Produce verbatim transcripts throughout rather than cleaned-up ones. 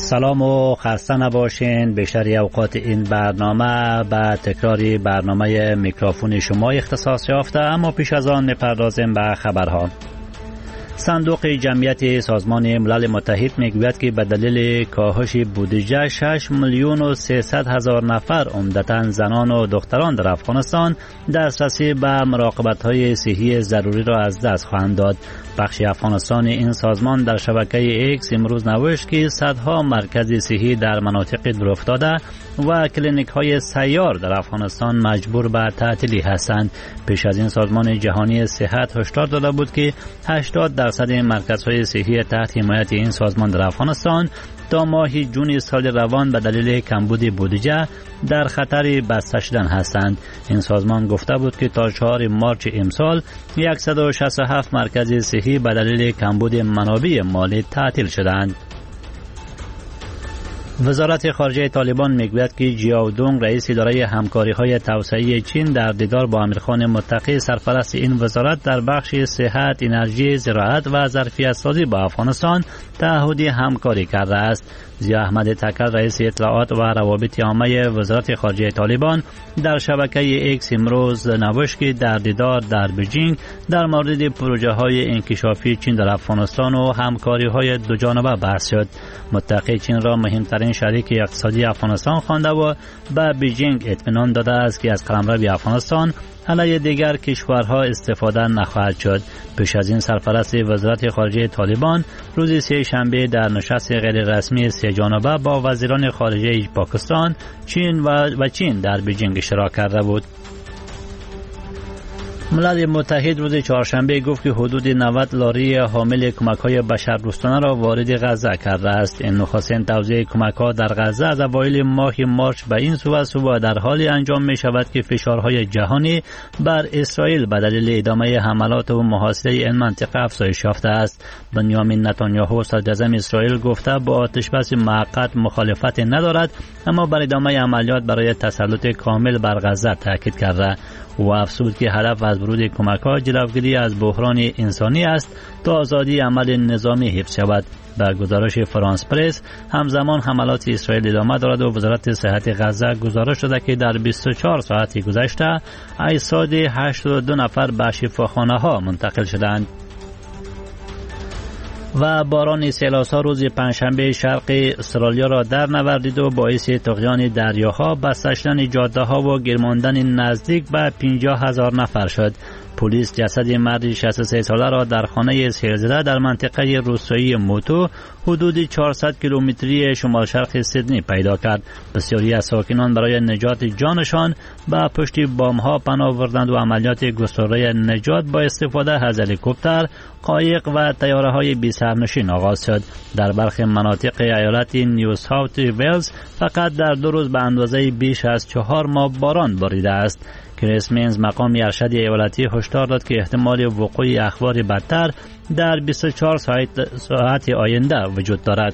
سلام و خسته نباشین. بیشتری اوقات این برنامه به تکراری برنامه میکروفون شما اختصاص یافته، اما پیش از آن میپردازیم به خبرها. صندوق جمعیت سازمان ملل متحد میگوید که به دلیل کاهش بودجه شش میلیون و سیصد هزار نفر عمدتاً زنان و دختران در افغانستان دسترسی به مراقبت‌های صحی ضروری را از دست خواهند داد. بخش افغانستان این سازمان در شبکه ایکس امروز نوشت که صدها مرکز صحی در مناطق دورافتاده و کلینیک‌های سیار در افغانستان مجبور به تعطیلی هستند. پیش از این سازمان جهانی صحت هشدار داده بود که هشتاد درصد مرکزهای صحی تحت حمایت این سازمان در افغانستان تا ماه جون سال روان به دلیل کمبود بودجه در خطر بسته شدن هستند. این سازمان گفته بود که تا چهارم مارس امسال صد و شصت و هفت مرکز صحی به دلیل کمبود منابع مالی تعطیل شدند. وزارت خارجه طالبان میگوید که جیاو دونگ رئیس اداره همکاری‌های توسعه چین در دیدار با امیرخان متقی سرپرست این وزارت در بخش صحت، انرژی، زراعت و ظرفیت‌سازی با افغانستان تعهدی همکاری کرده است. ضیا احمد تکر رئیس اطلاعات و روابط عامه وزارت خارجه طالبان در شبکه ایکس امروز نوشت که در دیدار در بیجینگ در مورد پروژه‌های انکشافی چین در افغانستان و همکاری‌های دوجانبه بحث شد. متقی چین را مهمترین شریک اقتصادی افغانستان خوانده و به بیجینگ اطمینان داده است که از قلمرو افغانستان علیه دیگر کشورها استفاده نخواهد شد. پیش از این سرپرست وزارت خارجه طالبان روز سه شنبه در نشست غیر رسمی سه جانبه با وزیران خارجه پاکستان، چین و, و چین در بیجینگ اشتراک کرده بود. ملل متحد روز چهارشنبه گفت که حدود نود لاری حامل کمک‌های بشردوستانه را وارد غزه کرده است. این نخستین توزیع کمک‌ها در غزه از اوایل ماه مارس به این سو و سو در حالی انجام می‌شود که فشارهای جهانی بر اسرائیل به دلیل ادامه حملات و محاصره این منطقه افزایش یافته است. بنیامین نتانیاهو صدر اعظم اسرائیل گفته با آتش‌بس موقت مخالفت ندارد، اما بر ادامه عملیات برای تسلط کامل بر غزه تاکید کرده. و افزود که هدف از ورود کمک‌ها جلوگیری از بحران انسانی است تا آزادی عمل نظامی حفظ شود. به گزارش فرانس پرس همزمان حملات اسرائیل ادامه دارد و وزارت صحت غزه گزارش داده که در بیست و چهار ساعت گذشته اجساد هشتاد و دو نفر به شفاخانه‌ها منتقل شدند. و باران سیلاسا روز پنجشنبه شرق استرالیا را در نوردید و باعث طغیان دریاها، بسته شدن جاده‌ها و گرماندن نزدیک به پنجاه هزار نفر شد. پلیس جسد مرد شصت و سه ساله را در خانه سیلزده در منطقه روستایی موتو حدود چهارصد کیلومتری شمال شرق سیدنی پیدا کرد. بسیاری از ساکنان برای نجات جانشان به پشت بام‌ها پناه بردند و عملیات گسترده نجات با استفاده از هلیکوپتر، قایق و طیاره‌های بی سرنشین آغاز شد. در برخی مناطق ایالت نیو ساوت ولز فقط در دو روز به اندازه بیش از چهار ماه باران باریده است. کریس مینز مقام ارشد ایالتی هشدار داد که احتمال وقوع اخبار بدتر در بیست و چهار ساعت آینده وجود دارد.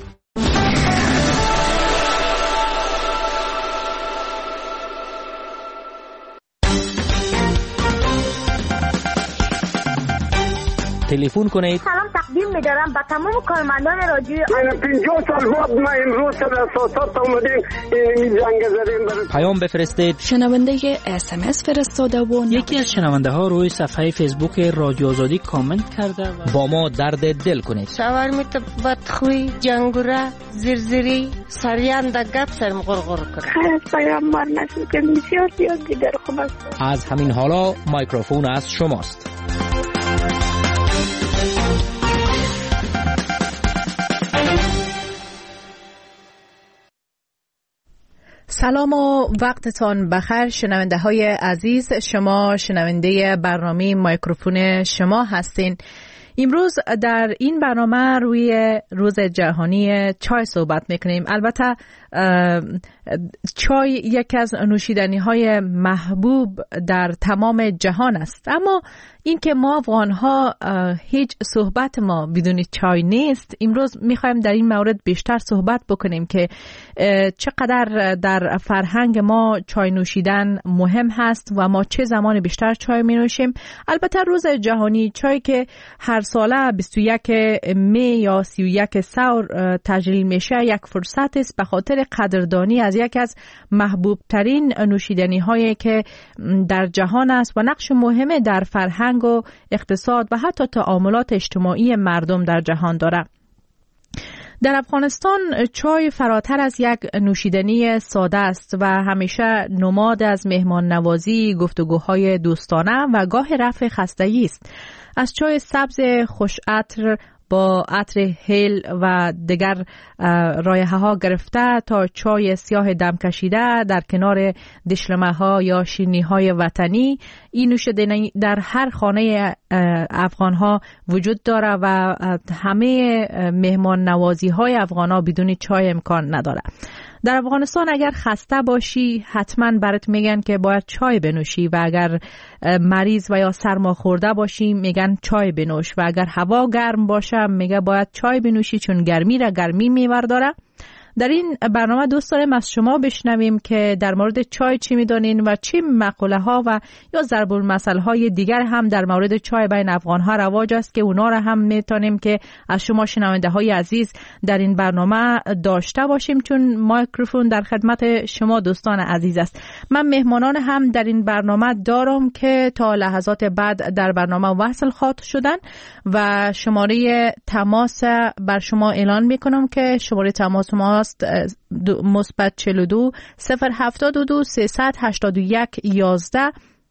تلفن کنید. سلام تقدیم می‌دارم به تمام کارمندان رادیو. پنجاه سال بعد ما امروز در اساسات اومدیم این زنگ زدیم برای پیام بفرستید. شنونده اس ام اس فرستاده و یکی از شنونده ها روی صفحه فیسبوک رادیو آزادی کامنت کرده و با ما درد دل کنید. شاورمیت بدخوی، جنگوره، زرزری، سریان در گپ سرم غرغر کنه. خیلی از پیام مار نشد که بسیار زیاد دیگر خوب است. از همین حالا مایکروفون از شماست. سلام و وقتتان بخیر شنونده های عزیز. شما شنونده برنامه مایکروفون شما هستین. امروز در این برنامه روی روز جهانی چای صحبت میکنیم. البته چای یکی از نوشیدنی های محبوب در تمام جهان است، اما این که ما افغان‌ها هیچ صحبت ما بدون چای نیست. امروز می‌خوایم در این مورد بیشتر صحبت بکنیم که چقدر در فرهنگ ما چای نوشیدن مهم هست و ما چه زمان بیشتر چای می‌نوشیم. البته روز جهانی چای که هر ساله بیست و یک می یا سی و یک ثور تجلیل میشه یک فرصت است به خاطر قدردانی از یک از محبوب ترین نوشیدنی هایی که در جهان است و نقش مهمه در فرهنگ و اقتصاد و حتی تعاملات اجتماعی مردم در جهان دارد. در افغانستان چای فراتر از یک نوشیدنی ساده است و همیشه نماد از مهمان نوازی، گفتگوهای دوستانه و گاه رفع خستگی است. از چای سبز خوش عطر با عطر هیل و دیگر رایحه ها گرفته تا چای سیاه دم کشیده در کنار دشلمه ها یا شیرینی های وطنی، این نوشیدنی در هر خانه افغان ها وجود داره و همه مهمان نوازی های افغان ها بدون چای امکان نداره. در افغانستان اگر خسته باشی حتما برات میگن که باید چای بنوشی و اگر مریض و یا سرما خورده باشی میگن چای بنوش و اگر هوا گرم باشه میگه باید چای بنوشی چون گرمی را گرمی میبرداره. در این برنامه دوست داریم از شما بشنویم که در مورد چای چی میدونین و چی مقوله ها و یا ضرب المثل های دیگر هم در مورد چای بین افغان ها رواج است که اونا را هم میتونیم که از شما شنونده های عزیز در این برنامه داشته باشیم، چون مایکروفون در خدمت شما دوستان عزیز است. من مهمانان هم در این برنامه دارم که تا لحظات بعد در برنامه وصل خواهد شدن و شماره تماس بر شما اعلان میکنم که شماره تماس ما مثبت چهل و دو صفر هفتاد و دو سیصد هشتاد و یک یازده.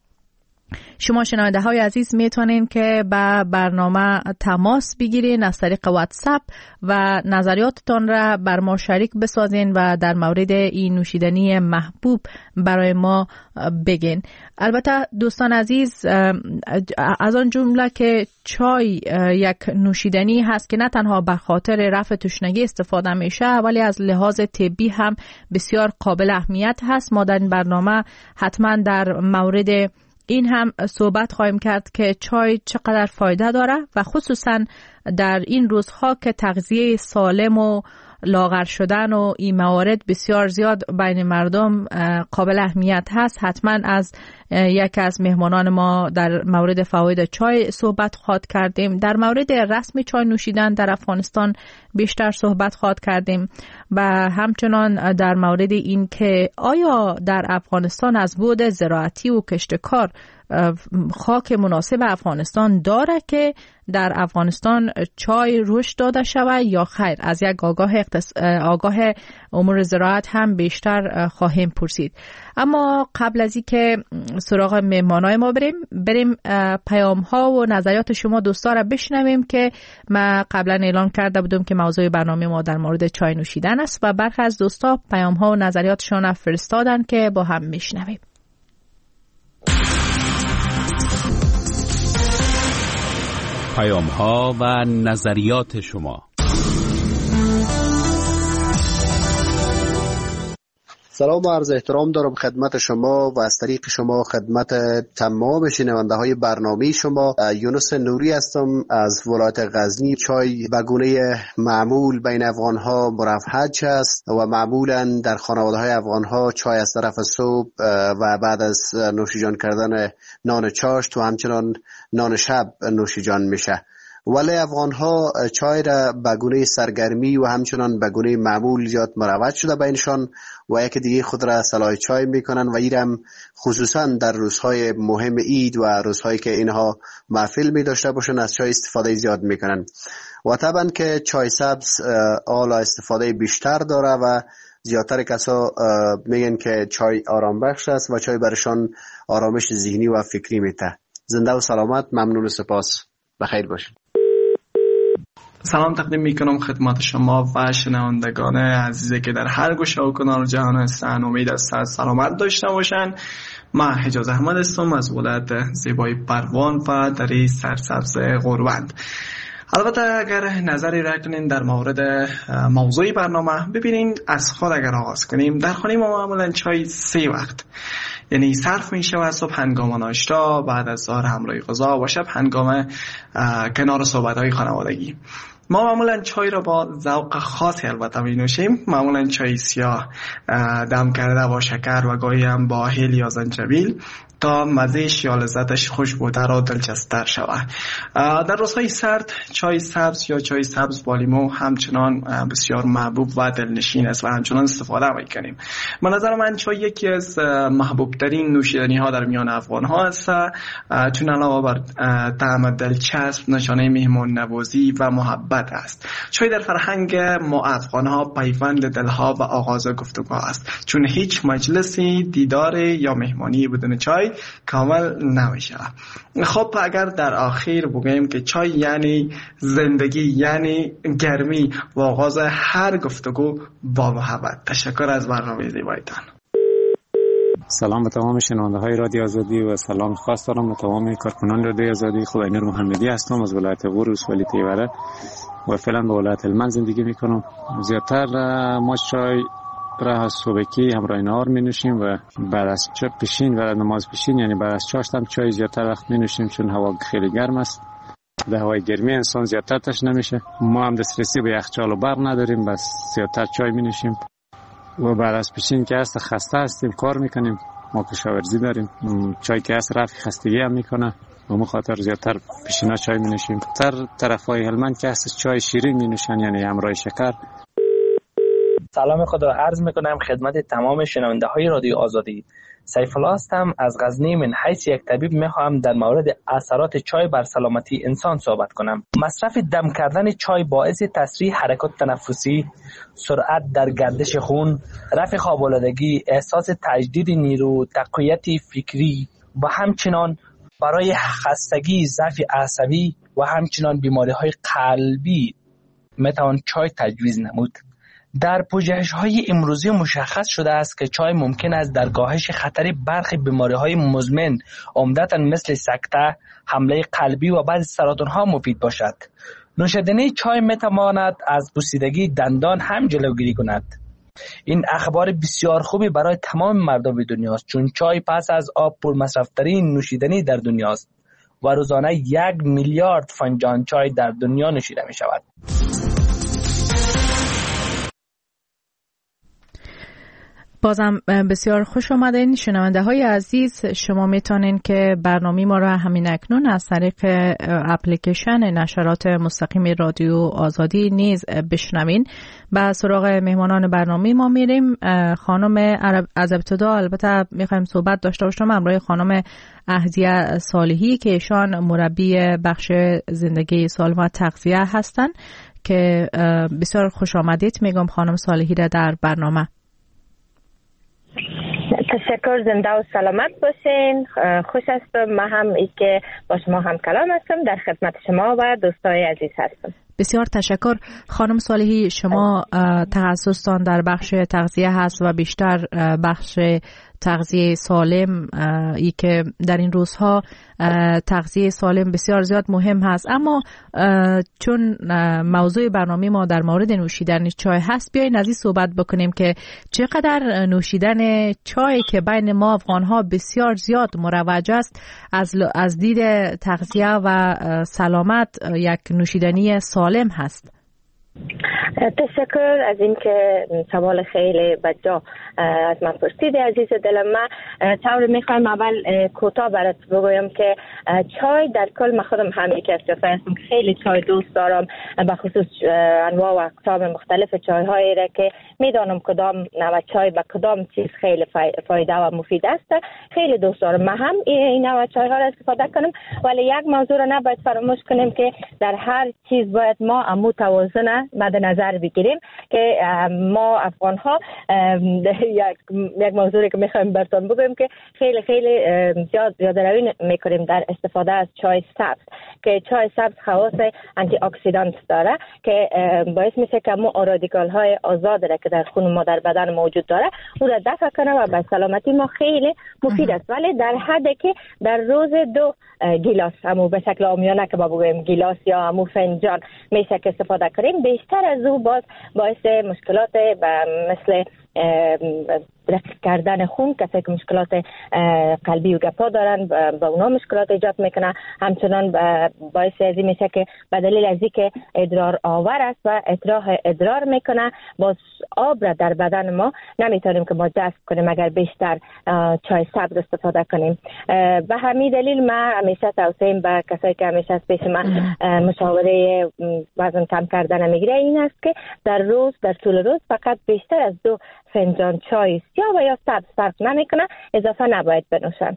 شما شنونده های عزیز میتونین که با برنامه تماس بگیرین از طریق واتساپ و نظریاتتان را بر ما شریک بسازین و در مورد این نوشیدنی محبوب برای ما بگین. البته دوستان عزیز، از آن جمله که چای یک نوشیدنی هست که نه تنها به خاطر رفع تشنگی استفاده میشه ولی از لحاظ طبی هم بسیار قابل اهمیت هست. ما در این برنامه حتما در مورد این هم صحبت خواهیم کرد که چای چقدر فایده داره و خصوصا در این روزها که تغذیه سالم و لاغر شدن و این موارد بسیار زیاد بین مردم قابل اهمیت هست. حتما از یک از مهمانان ما در مورد فواید چای صحبت خواهد کردیم. در مورد رسم چای نوشیدن در افغانستان بیشتر صحبت خواهد کردیم و همچنان در مورد این که آیا در افغانستان از بعد زراعتی و کشتکار خاک مناسب افغانستان داره که در افغانستان چای رشد داده شود یا خیر. از یک آگاه, اقتص... آگاه امور زراعت هم بیشتر خواهیم پرسید. اما قبل از این که سراغ مهمانای ما بریم بریم پیام ها و نظریات شما دوستا را بشنویم که ما قبلا اعلان کرده بودم که موضوع برنامه ما در مورد چای نوشیدن است و برخی از دوستا پیام ها و نظریاتشون فرستادن که با هم میشنویم. پیام ها و نظریات شما. سلام و عرض احترام دارم خدمت شما و از طریق شما خدمت تمام شنونده های برنامه شما. یونس نوری هستم از ولایت غزنی. چای به گونه معمول بین افغان ها مرفهج است و معمولا در خانواده های افغان ها چای از طرف صبح و بعد از نوشیجان کردن نان چاشت و همچنان نان شب نوشیجان میشه. ولی افغان ها چای را به گونه سرگرمی و همچنان به گونه معمول زیاد مروج شده بینشان و یک دیگه خود را صلاح چای میکنن و ایرم خصوصا در روزهای مهم عید و روزهایی که اینها محفل می داشته باشن از چای استفاده زیاد میکنن و طبعا که چای سبز آلا استفاده بیشتر داره و زیادتر کسا میگن که چای آرام بخش است و چای برشان آرامش ذهنی و فکری میده. زنده و سلامت. ممنون و سپاس. بخیر باشید. سلام تقدیم میکنم خدمت شما و شنوندگان عزیزی که در هر گوشه و کنار جهان هستن. امید است سلامت داشته باشن. من حجاز احمد هستم از ولایت زیبای پروان و در سرسبز غربند. البته اگر نظری را کنین در مورد موضوع برنامه، ببینین از خود اگر آغاز کنیم، در خانه ما معمولا چای سه وقت یعنی صرف می شود: صبح هنگام ناشتا، بعد از ظهر همراه غذا و شب هنگام کنار صحبت های خانوادگی. ما معمولا چای را با ذوق خاصی البته می نوشیم. معمولا چای سیاه دم کرده با شکر و گاهی هم با هل یا زنجبیل تا مزهش یا لذتش خوشبوتر و دلچسب‌تر شود. در روزهای سرد چای سبز یا چای سبز با لیمو همچنان بسیار محبوب و دلنشین است و همچنان استفاده می‌کنیم. به نظر من چای یکی از محبوب ترین نوشیدنی ها در میان افغان ها است، چون علاوه بر طعم دلچسب نشانه مهمان نوازی و محبت است. چای در فرهنگ ما افغان ها پیوند دلها و آغاز گفتگو است، چون هیچ مجلسی، دیدار یا مهمانی بدون چای کامل نمیشه. خب اگر در آخر بگیم که چای یعنی زندگی، یعنی گرمی و آغاز هر گفتگو با محبت. تشکر از برنامه زیبایتان. سلام به تمام شنونده های رادیو آزادی و سلام خاص دارم به تمام کارکنان رادیو آزادی. خداینور محمدی هستم از ولایت غور ولسوالی تیوره و فعلا به ولایت هلمند زندگی میکنم. زیادتر ما چای را صبحکی همراه نهار می نوشیم و بعد از چای پیشین و نماز پیشین، یعنی بعد از چاشت هم چای زیادتر وقت می نوشیم، چون هوا خیلی گرم است. در هوای گرمی انسان زیادتر تشنه میشه. ما هم دسترسی به یخچال و برق نداریم، بس زیادتر چای می نوشیم. و بعد از پیشین که هست خسته هستیم، کار میکنیم، ما کشاورزی داریم، چای که هست رفع خستگی هم میکنه و ما خاطر زیادتر پیشینا چای می نوشیم. تر طرفای هلمند که هست چای شیرین می نوشن، یعنی همراه شکر. سلام خدا عرض میکنم خدمت تمام شنونده های رادیو آزادی. سیف الله هستم از غزنی. من حیث یک طبیب میخواهم در مورد اثرات چای بر سلامتی انسان صحبت کنم. مصرف دم کردن چای باعث تسریع حرکات تنفسی، سرعت در گردش خون، رفع خواب‌آلودگی، احساس تجدید نیرو، تقویت فکری و همچنان برای خستگی، ضعف عصبی و همچنان بیماری های قلبی میتوان چای تجویز نمود. در پژوهش‌های امروزی مشخص شده است که چای ممکن است در کاهش خطر برخی بیماری‌های مزمن عمدتاً مثل سکته، حمله قلبی و بعضی سرطان‌ها مفید باشد. نوشیدن چای می‌تواند از پوسیدگی دندان هم جلوگیری کند. این اخبار بسیار خوبی برای تمام مردم دنیا است، چون چای پس از آب پرمصرف‌ترین نوشیدنی در دنیا است و روزانه یک میلیارد فنجان چای در دنیا نوشیده می‌شود. بازم بسیار خوش آمدین شنونده های عزیز. شما میتونین که برنامه ما را همین اکنون از طریق اپلیکیشن نشرات مستقیم رادیو آزادی نیز بشنوین. به سراغ مهمانان برنامه ما میریم. خانم از ابتدا البته میخوایم صحبت داشته باشم همراه خانم اهدیه صالحی که ایشان مربی بخش زندگی سالم و تغذیه هستن، که بسیار خوش آمدید میگم خانم صالحی را در برنامه. تشکر، زنده و سلامت باشین. خوش هستم. من هم ای که با شما هم کلام هستم، در خدمت شما و دوستای عزیز هستم. بسیار تشکر. خانم صالحی، شما تخصصتان در بخش تغذیه هست و بیشتر بخش تغذیه سالم، ای که در این روزها تغذیه سالم بسیار زیاد مهم هست، اما چون موضوع برنامه ما در مورد نوشیدن چای هست، بیایید از این صحبت بکنیم که چقدر نوشیدن چای که بین ما افغان ها بسیار زیاد مروج است، از از دید تغذیه و سلامت یک نوشیدنی سالم هست. تشکر از این که سوال خیلی بجا از من پرسیدی عزیز دلم. من طور میخوایم اول کوتاه برات بگویم که چای در کل من خودم هم یکی از کسایی هستم که خیلی چای دوست دارم، به خصوص انواع و اقسام مختلف چای هایی را که میدانم کدام نوع چای به کدام چیز خیلی فایده و مفید است خیلی دوست دارم. من هم این نوع چای ها را استفاده کنم، ولی یک موضوع را نباید فراموش کنیم که در هر چیز باید ما امو توازن مد نظر نظر بگیریم که ما افغان ها یک یک موضوعی که میخوایم براتون بگویم که خیلی خیلی زیاد زیادروی میکنیم در استفاده از چای سبز، که چای سبز خواص آنتی اکسیدانت داره که باعث میشه که مو رادیکال های آزاد را که در خون ما در بدن موجود داره او را دفع کنه و به سلامتی ما خیلی مفید است. ولی در حدی که در روز دو گیلاس، همو به شکل عامیانه که با بگویم گیلاس یا همو فنجان میشه که استفاده کنیم، بیشتر از او باز باعث مشکلات مثل رقیق کردن خون، کسی که مشکلات قلبی و گپا دارن با اونا مشکلات ایجاد میکنه. همچنان باعث از این میشه که به دلیل از اینکه ادرار آور است و اطراح ادرار میکنه، باز آب را در بدن ما نمیتونیم که ما جذب کنیم اگر بیشتر چای سبز استفاده کنیم. به همین دلیل ما همیشه توصیه به کسایی که همیشه پیش من مشاوره وزن کم کردن میگیره این است که در روز در طول روز فقط بیشتر از دو فنجان چای سیاه و یا سبز فرق نمیکنه اضافه نباید بنوشن.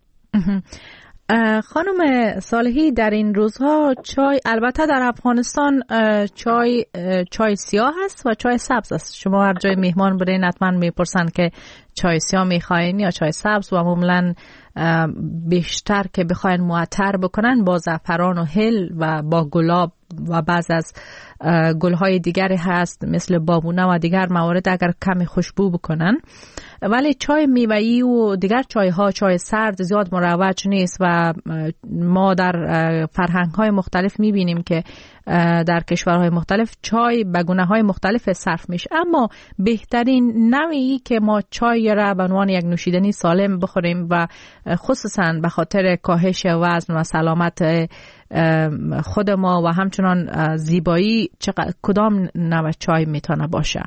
خانم صالحی، در این روزها چای، البته در افغانستان چای چای سیاه هست و چای سبز است. شما هر جای مهمان برین حتما میپرسن که چای سیاه میخواین یا چای سبز، و معمولا بیشتر که بخواین معطر بکنن با زعفران و هل و با گلاب و بعض از گلهای دیگری هست مثل بابونه و دیگر موارد اگر کمی خوشبو بکنن. ولی چای میوه‌ای و دیگر چای ها، چای سرد زیاد مروج نیست و ما در فرهنگ های مختلف میبینیم که در کشورهای مختلف چای به گونه‌های مختلف صرف میشه. اما بهترین نوعی که ما چای را به عنوان یک نوشیدنی سالم بخوریم و خصوصا به خاطر کاهش وزن و سلامت خود ما و همچنان زیبایی، کدام نوع چای میتونه باشه؟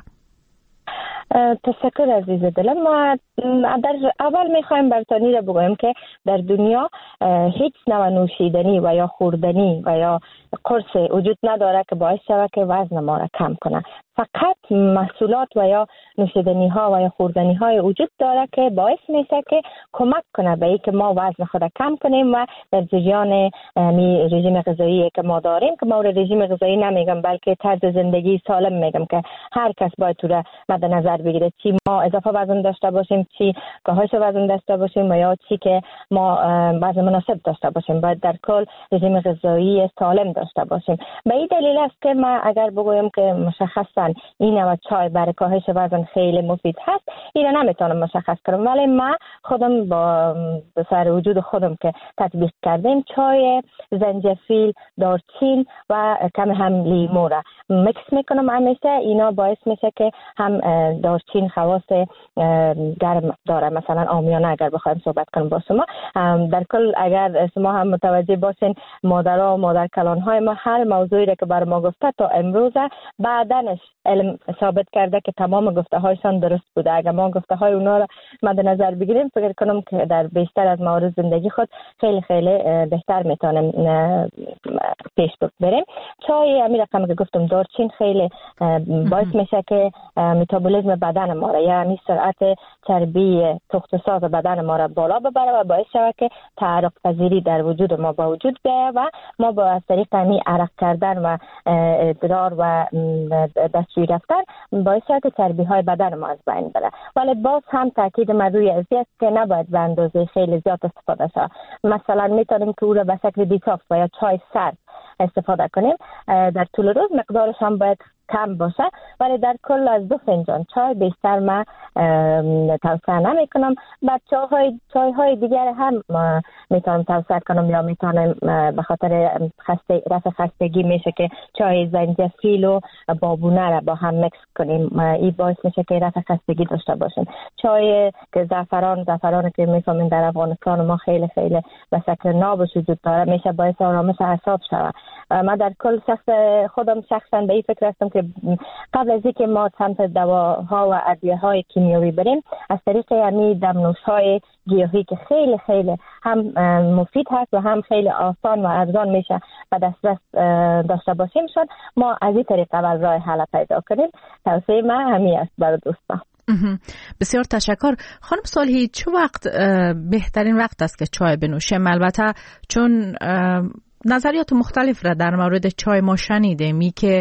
تشکر عزیز دلم. ما در اول میخوایم برتانی را بگویم که در دنیا هیچ نوع نوشیدنی و یا خوردنی و یا قرص وجود نداره که باعث شود که وزن ما را کم کنه. فقط محصولات و یا نوشیدنی ها و یا خوردنی های وجود داره که باعث میشه که کمک کنه به اینکه ما وزن خود کم کنیم و در جریان می رژیم غذایی که ما داریم، که ما رژیم غذایی نمیگم بلکه طرز زندگی سالم میگم که هر کس باید تو را مد نظر بگیره، چی ما اضافه وزن داشته باشیم، چی کاهش وزن داشته باشیم و یا چی که ما وزن مناسب داشته باشیم، باید در کل رژیم غذایی سالم داشته باشیم. به این دلیل است که ما اگر بگویم که مشخصا این نوع چای برای کاهش وزن خیلی مفید هست، این را نمیتونم مشخص کنم، ولی ما خودم با سر وجود خودم که تطبیق کردیم چای زنجفیل، دارچین و کم هم لیمو را مکس میکنم همیشه. اینا باعث میشه که هم دارچین خواص گرم داره، مثلا عامیانه اگر بخوایم صحبت کنم با شما، در کل اگر شما هم متوجه باشین مادرها و مادر کلانهای ما هر موضوعی را که بر ما گفته تا امروز بعدنش علم ثابت کرده که تمام گفته هایشان درست بوده. اگر ما گفته های اونا را مد نظر بگیریم فکر کنم که در بیشتر از موارد زندگی خود خیلی خیلی بهتر میتونیم پیش بریم. چای همین رقم که گفتم دارچین خیلی باعث میشه که متابولیسم بدن ما را، یعنی سرعت چربی تخم ساز بدن ما را بالا ببره و باعث شود که تعرق پذیری در وجود ما با وجود بیاید و ما با از طریق همین عرق کردن و ادرار و دستشویی رفتن باعث شود که چربی های بدن ما از بین بره. ولی باز هم تاکید من روی از است که نباید به اندازه خیلی زیاد استفاده شود. مثلا میتونیم که او را به شکل دیتاکس و یا چای سرد استفاده کنیم. در طول روز مقدارش هم باید کم باشه، ولی در کل از دو فنجان چای بیشتر من توصیه نمی کنم. بچه های چای های دیگر هم میتونم توصیه کنم، یا میتونم به خاطر خسته رفع خستگی میشه که چای زنجفیل و بابونه را با هم مکس کنیم، این باعث میشه که رفع خستگی داشته باشیم. چای که زعفران زعفران که میفهمین در افغانستان ما خیلی خیلی به شکل نابش وجود داره، میشه باعث آرامش اعصاب شود. من در کل شخص خودم شخصا به این فکر هستم که قبل از اینکه ما سمت دواها و ادویه‌های کیمیایی بریم، از طریق همین دمنوش‌های گیاهی که خیلی خیلی هم مفید هست و هم خیلی آسان و ارزان میشه و دسترس داشته باشیم شد، ما از این طریق اول راه حل پیدا کنیم. توصیه من همین است برای دوستان. بسیار تشکر. خانم صالحی، چه وقت بهترین وقت است که چای بنوشیم؟ البته چون نظریات مختلف را در مورد چای ما شنیدیم، می که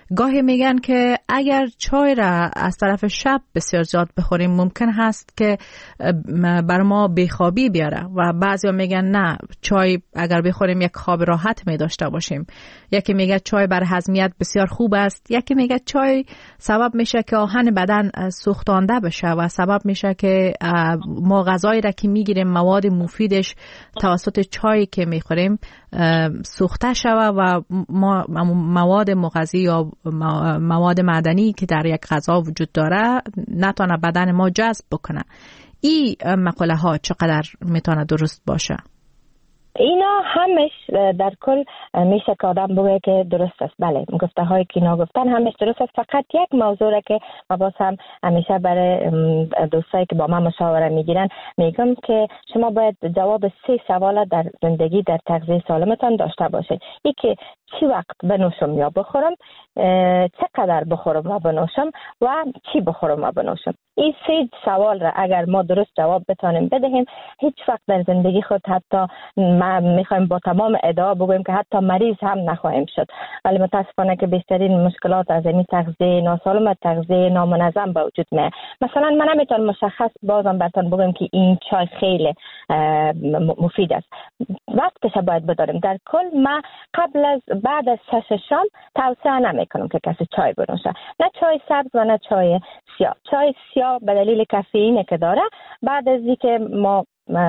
گاهی میگن که اگر چای را از طرف شب بسیار زیاد بخوریم ممکن هست که بر ما بیخوابی بیاره و بعضیا میگن نه چای اگر بخوریم یک خواب راحت می داشته باشیم. یکی میگه چای بر هضمیت بسیار خوب است، یکی میگه چای سبب میشه که آهن بدن سوختانده بشه و سبب میشه که ما غذایی را که میگیریم مواد مفیدش توسط چای که میخوریم سوخته شوه و ما مواد مغذی یا مواد معدنی که در یک غذا وجود داره نتونه بدن ما جذب بکنه. این مقوله ها چقدر میتونه درست باشه؟ اینا همش در کل میشه که آدم بگه که درست است. بله گفته هایی که اینا گفتن همش درست است. فقط یک موضوع را که ما باز هم همیشه برای دوستایی که با من مشاوره میگیرن میگم که شما باید جواب سه سوال در زندگی در تغذیه سالمتان داشته باشید. یکی چی وقت بنوشم یا بخورم، چقدر بخورم و بنوشم و چی بخورم و بنوشم. این سه سوال را اگر ما درست جواب بتانیم بدهیم هیچ وقت در زندگی خود حتی ما میخوایم با تمام ادعا بگویم که حتی مریض هم نخواهیم شد، ولی متاسفانه که بیشترین مشکلات از این تغذیه ناسالم، تغذیه نامنظم به وجود میاد. مثلا من نمیتونم مشخص بازم براتون بگم که این چای خیلی مفید است، وقتش باید بداریم. در کل ما قبل از بعد از شش شام توصیه نمیکنم که کسی چای بنوشه، نه چای سبز و نه چای سیاه. چای سیاه به دلیل کافئینی که داره بعد از اینکه ما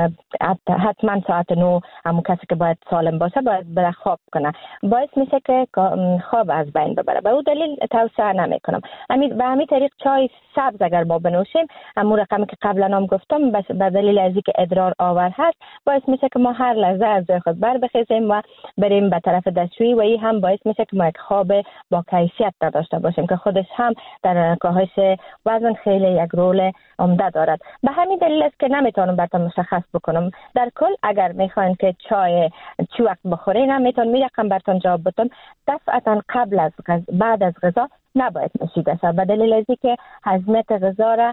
حتما ساعت نو همون کسی که باید سالم باشه باید بره خواب کنه، باعث میشه که خواب از بین ببره. به اون دلیل توصیه نمیکنم. به همین طریق چای سبز اگر ما بنوشیم همون رقمی که قبلا هم گفتم به دلیل از اینکه ادرار آور هست باعث میشه که ما هر لحظه از جای خود بر بخیزیم و بریم به طرف دستشویی و این هم باعث میشه که ما یک خواب با کیفیت داشته باشیم که خودش هم در کاهش وزن خیلی یک رول عمده دارد. به همین دلیل است که نمیتونم براتون مشخص بکنم. در کل اگر میخواین که چای چی وقت بخورین هم میتونم میرقم براتون جواب بدم. دفعتا قبل از غذا بعد از غذا نباید نوشیده شود به دلیل از اینکه هضمیت غذا را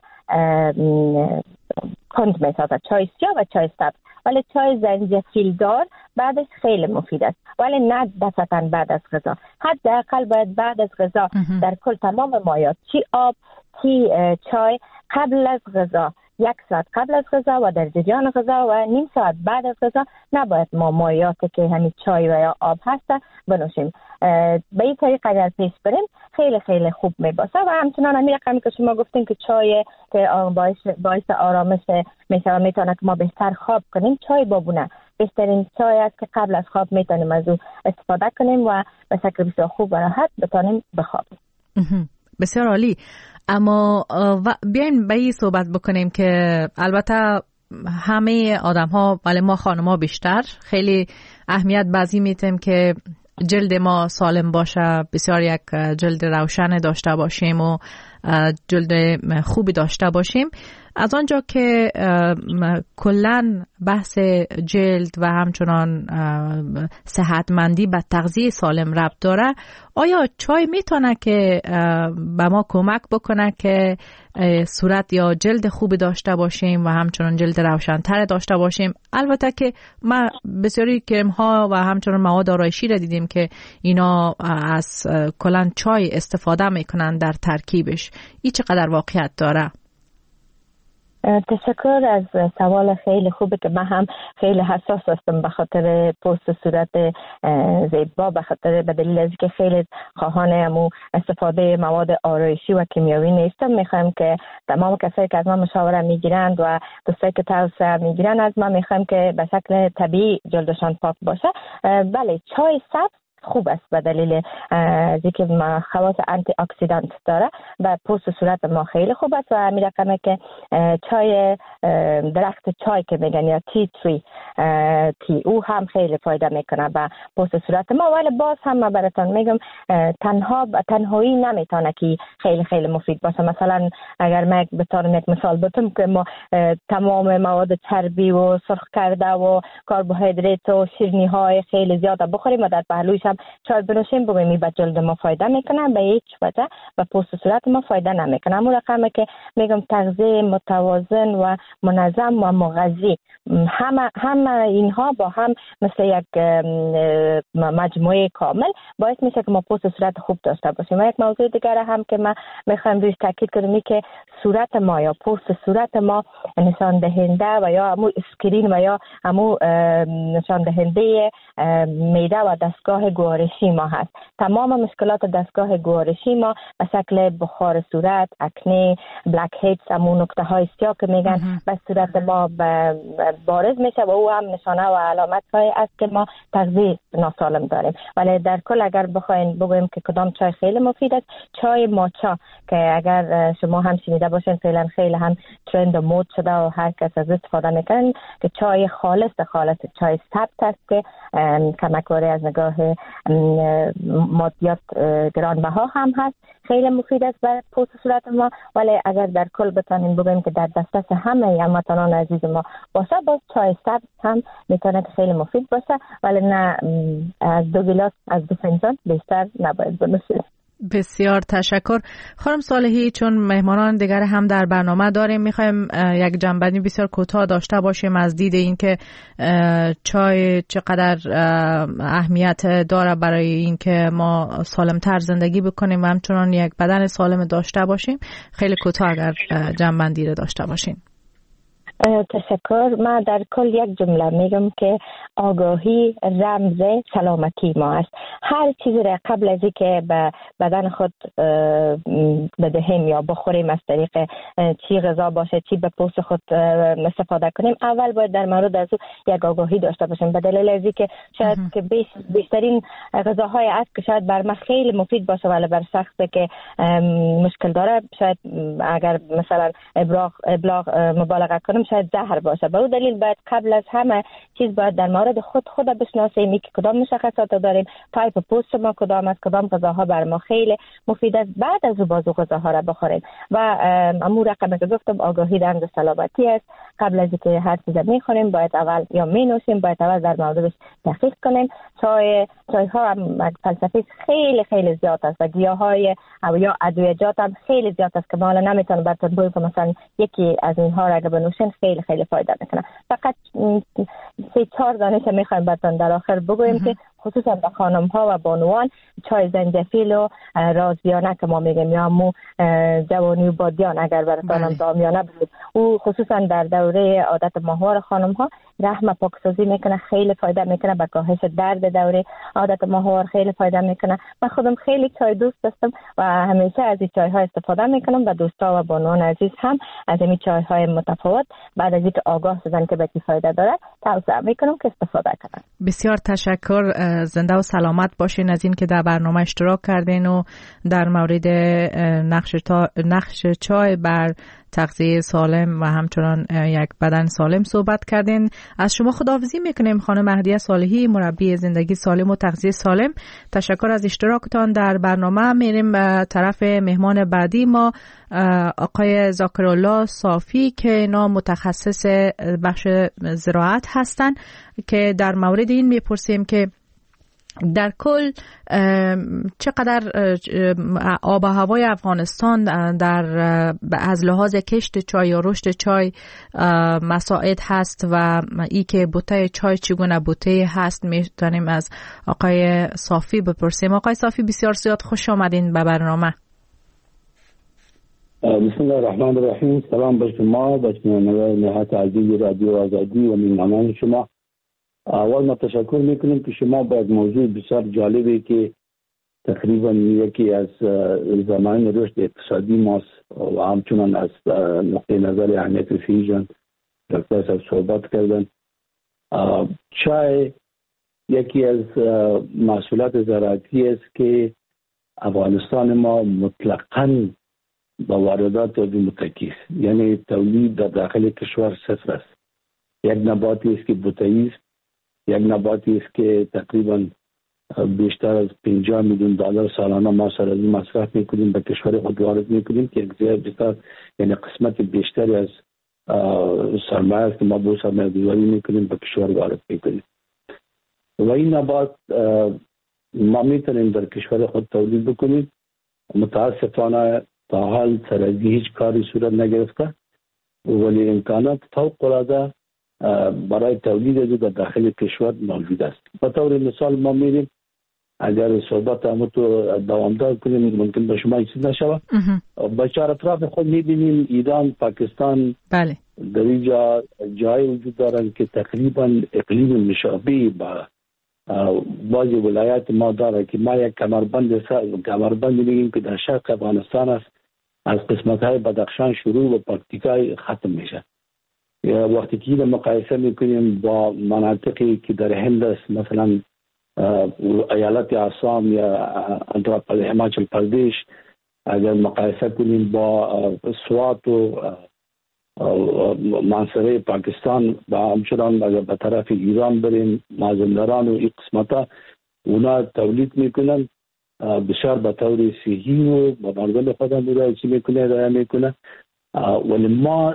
کند میسازد، چای سیاه و چای سبز. ولی چای زنجفیل دار بعدش خیلی مفید است، ولی نه دفعتا بعد از غذا. حداقل باید بعد از غذا در کل تمام مایات چی آب چی چای قبل از غذا، یک ساعت قبل از غذا و در جریان غذا و نیم ساعت بعد از غذا نباید ما مایاتی که همین چای و یا آب هست بنوشیم. به این طریق اگر پیش بریم خیلی خیلی خوب میباسه. و همچنان همین رقمی که شما گفتین که چای که باعث, باعث آرامش میشه و میتونه که ما بهتر خواب کنیم، چای بابونه بهترین چای است که قبل از خواب میتونیم از او استفاده کنیم و به شکل بسیار خوب و راحت بتونیم بخوابیم. بسیار عالی. اما بیاین به این صحبت بکنیم که البته همه آدم ها ولی ما خانم ها بیشتر خیلی اهمیت بازی میتیم که جلد ما سالم باشه، بسیار یک جلد روشن داشته باشیم و جلد خوبی داشته باشیم. از آنجا که کلن بحث جلد و همچنان صحتمندی به تغذیه سالم ربط داره، آیا چای میتونه که به ما کمک بکنه که صورت یا جلد خوبی داشته باشیم و همچنان جلد روشن‌تر داشته باشیم؟ البته که ما بسیاری کرم ها و همچنان مواد آرایشی را دیدیم که اینا از کلن چای استفاده میکنن در ترکیبش. این چقدر واقعیت داره؟ تشکر از سوال خیلی خوبه که من هم خیلی حساس هستم به خاطر پوست صورت زیبا، به خاطر به دلیل از که خیلی خواهان همو استفاده مواد آرایشی و کیمیاوی نیستم. میخوایم که تمام کسایی که از من مشاوره میگیرند و دوستایی که توصیه میگیرن از من میخوایم که به شکل طبیعی جلدشان پاک باشه. بله چای سبز خوب است به دلیل از اینکه خواص آنتی اکسیدانت داره و پوست صورت ما خیلی خوب است. و همین رقمه که چای درخت چای که میگن یا تی تری تی او هم خیلی فایده میکنه به پوست صورت ما. ولی باز هم من براتون میگم تنها تنهایی نمیتونه که خیلی خیلی مفید باشه. مثلا اگر من بتونم یک مثال بزنم که ما تمام مواد چربی و سرخ کرده و کربوهیدرات و شیرینی های خیلی زیاد بخوریم و در پهلویش هم چای بنوشیم ببینیم به جلد ما فایده میکنه، به هیچ وجه به پوست صورت ما فایده نمیکنه. همون رقمی که میگم تغذیه متوازن و منظم و مغذی همه همه اینها با هم مثل یک مجموعه کامل باعث میشه که ما پوست صورت خوب داشته باشیم. و یک موضوع دیگر هم که ما میخوایم روش تاکید کنیم اینه که صورت ما یا پوست صورت ما نشان دهنده و یا همون اسکرین و یا همون نشان دهنده معده و دستگاه گوارشی ما هست. تمام مشکلات دستگاه گوارشی ما به شکل بخار صورت، اکنه، بلک هیدز، همون نقطه های سیاه که میگن به صورت ما بارز میشه و او هم نشانه و علامت های است که ما تغذیه ناسالم داریم. ولی در کل اگر بخواین بگویم که کدام چای خیلی مفید است، چای ماچا که اگر شما هم شنیده باشین فعلا خیلی هم ترند و مود شده و هر کس از استفاده میکنن که چای خالص خالص چای ثبت است که کمکواری از نگاه مادیات گرانبها هم هست، خیلی مفید است برای پوست صورت ما. ولی اگر در کل بتونیم بگیم که در دسترس همه هموطنان عزیز ما باشه، باز چای سبز هم میتونه خیلی مفید باشه، ولی نه از دو گلاس از دو فنجان بیشتر نباید بنوشیم. بسیار تشکر خانم صالحی. چون مهمانان دیگر هم در برنامه داریم، میخوایم یک جنبندی بسیار کوتاه داشته باشیم از دید اینکه چای چقدر اهمیت داره برای اینکه ما سالمتر زندگی بکنیم و همچنان یک بدن سالم داشته باشیم. خیلی کوتاه اگر جنبندی رو داشته باشیم. تشکر. من در کل یک جمله میگم که آگاهی رمز سلامتی ما است. هر چیزی را قبل از اینکه به بدن خود بدهیم یا بخوریم، از طریق چی غذا باشه، چی به پوست خود استفاده کنیم، اول باید در مورد از یک آگاهی داشته باشیم. به دلیل از اینکه شاید که بیشترین غذاهای است که شاید بر ما خیلی مفید باشه ولی بر شخصی که مشکل داره شاید اگر مثلا ابلاغ ابلاغ مبالغه کنیم شاید زهر باشه. به اون دلیل باید قبل از همه چیز باید در مورد خود خود بشناسیم که کدام مشخصات داریم، تایپ پوست ما کدام است، کدام غذاها بر ما خیلی مفید است، بعد از او بازو غذاها را بخوریم. و امور رقمی که گفتم آگاهی رمز سلامتی است. قبل از اینکه هر چیز میخوریم باید اول یا مینوشیم، باید اول در موردش تحقیق کنیم. چای چای ها هم فلسفه خیلی خیلی زیاد است و گیاهای او یا ادویه‌جات هم خیلی زیاد است که ما الان نمیتونم براتون بگم که مثلا یکی از اینها را اگه بنوشین خیلی خیلی فایده میکنه. فقط سه چهار دانش میخوایم براتون در آخر بگویم که خصوصا به خانم ها و بانوان چای زنجفیل و رازیانه که ما میگیم یا مو جوانی و بادیان اگر براتون هم دامیانه بود، او خصوصا در دوره عادت ماهوار خانم ها رحم پاکسازی میکنه، خیلی فایده میکنه، به کاهش درد دوره عادت ماهوار خیلی فایده میکنه. من خودم خیلی چای دوست هستم و همیشه از این چای ها استفاده میکنم و دوستا و بانوان عزیز هم از این چای های متفاوت بعد از اینکه آگاه شدن که به چی فایده داره توصیه میکنم که استفاده کنن. بسیار تشکر. زنده و سلامت باشین از این که در برنامه اشتراک کردین و در مورد نقش تا... نقش چای بر تغذیه سالم و همچنان یک بدن سالم صحبت کردین. از شما خداحافظی میکنیم خانم مهدیه صالحی، مربی زندگی سالم و تغذیه سالم. تشکر از اشتراکتان در برنامه. میریم به طرف مهمان بعدی ما، آقای ذاکرالله صافی که اینا متخصص بخش زراعت هستن که در مورد این میپرسیم که در کل چقدر آب و هوای افغانستان در از لحاظ کشت چای یا رشد چای مساعد هست و ای که بوته چای چگونه بوته هست میتونیم از آقای صافی بپرسیم. آقای صافی بسیار زیاد خوش آمدین به برنامه. بسم الله الرحمن الرحیم. سلام بر شما، بر شنوندگان نهایت عزیز رادیو آزادی و مهمانان شما. اول ما تشکر میکنیم که شما با موضوع بسیار جالبی که تقریبا یکی از زمان رشد اقتصادی ماست و همچنان از نقطه نظر اهمیت فیژن دکتر صاحب صحبت کردن. چای یکی از محصولات زراعتی است که افغانستان ما مطلقاً با واردات متکی است، یعنی تولید در داخل کشور صفر است. یک نباتی است که بوته‌ای است، یک نباتی است که تقریبا بیشتر از پنجاه میلیون دلار سالانه ما سر از مصرف میکنیم به کشور خود وارد میکنیم که یک زیاد بیشتر یعنی قسمت بیشتری از سرمایه است که ما با سرمایه گذاری میکنیم به کشور وارد میکنیم و این نبات ما میتونیم در کشور خود تولید بکنیم. متاسفانه تا حال سر از هیچ کاری صورت نگرفته ولی امکانات فوق العاده برای تولید از در داخل کشور موجود است. به طور مثال ما میریم اگر صحبت همون تو دوامدار کنیم ممکن به شما چیز نشود. به چهار اطراف خود میبینیم ایران، پاکستان، بله، در اینجا جای وجود دارن که تقریبا اقلیم مشابه با بعضی ولایات ما داره که ما یک کمربند کمربند میگیم که در شرق افغانستان است، از قسمت های بدخشان شروع و پکتیکا ختم میشه. وقتی که اینو مقایسه میکنیم با مناطقی که در هند است، مثلا ایالت آسام یا آندھرا پردیش، هماچل پردیش، اگر مقایسه کنیم با سوات و منصوره پاکستان و همچنان اگر به طرف ایران بریم مازندران و این قسمتا اونا تولید میکنن بسیار به طور صحیح و با مردم خودم مراجعه میکنه رای میکنه. ولی ما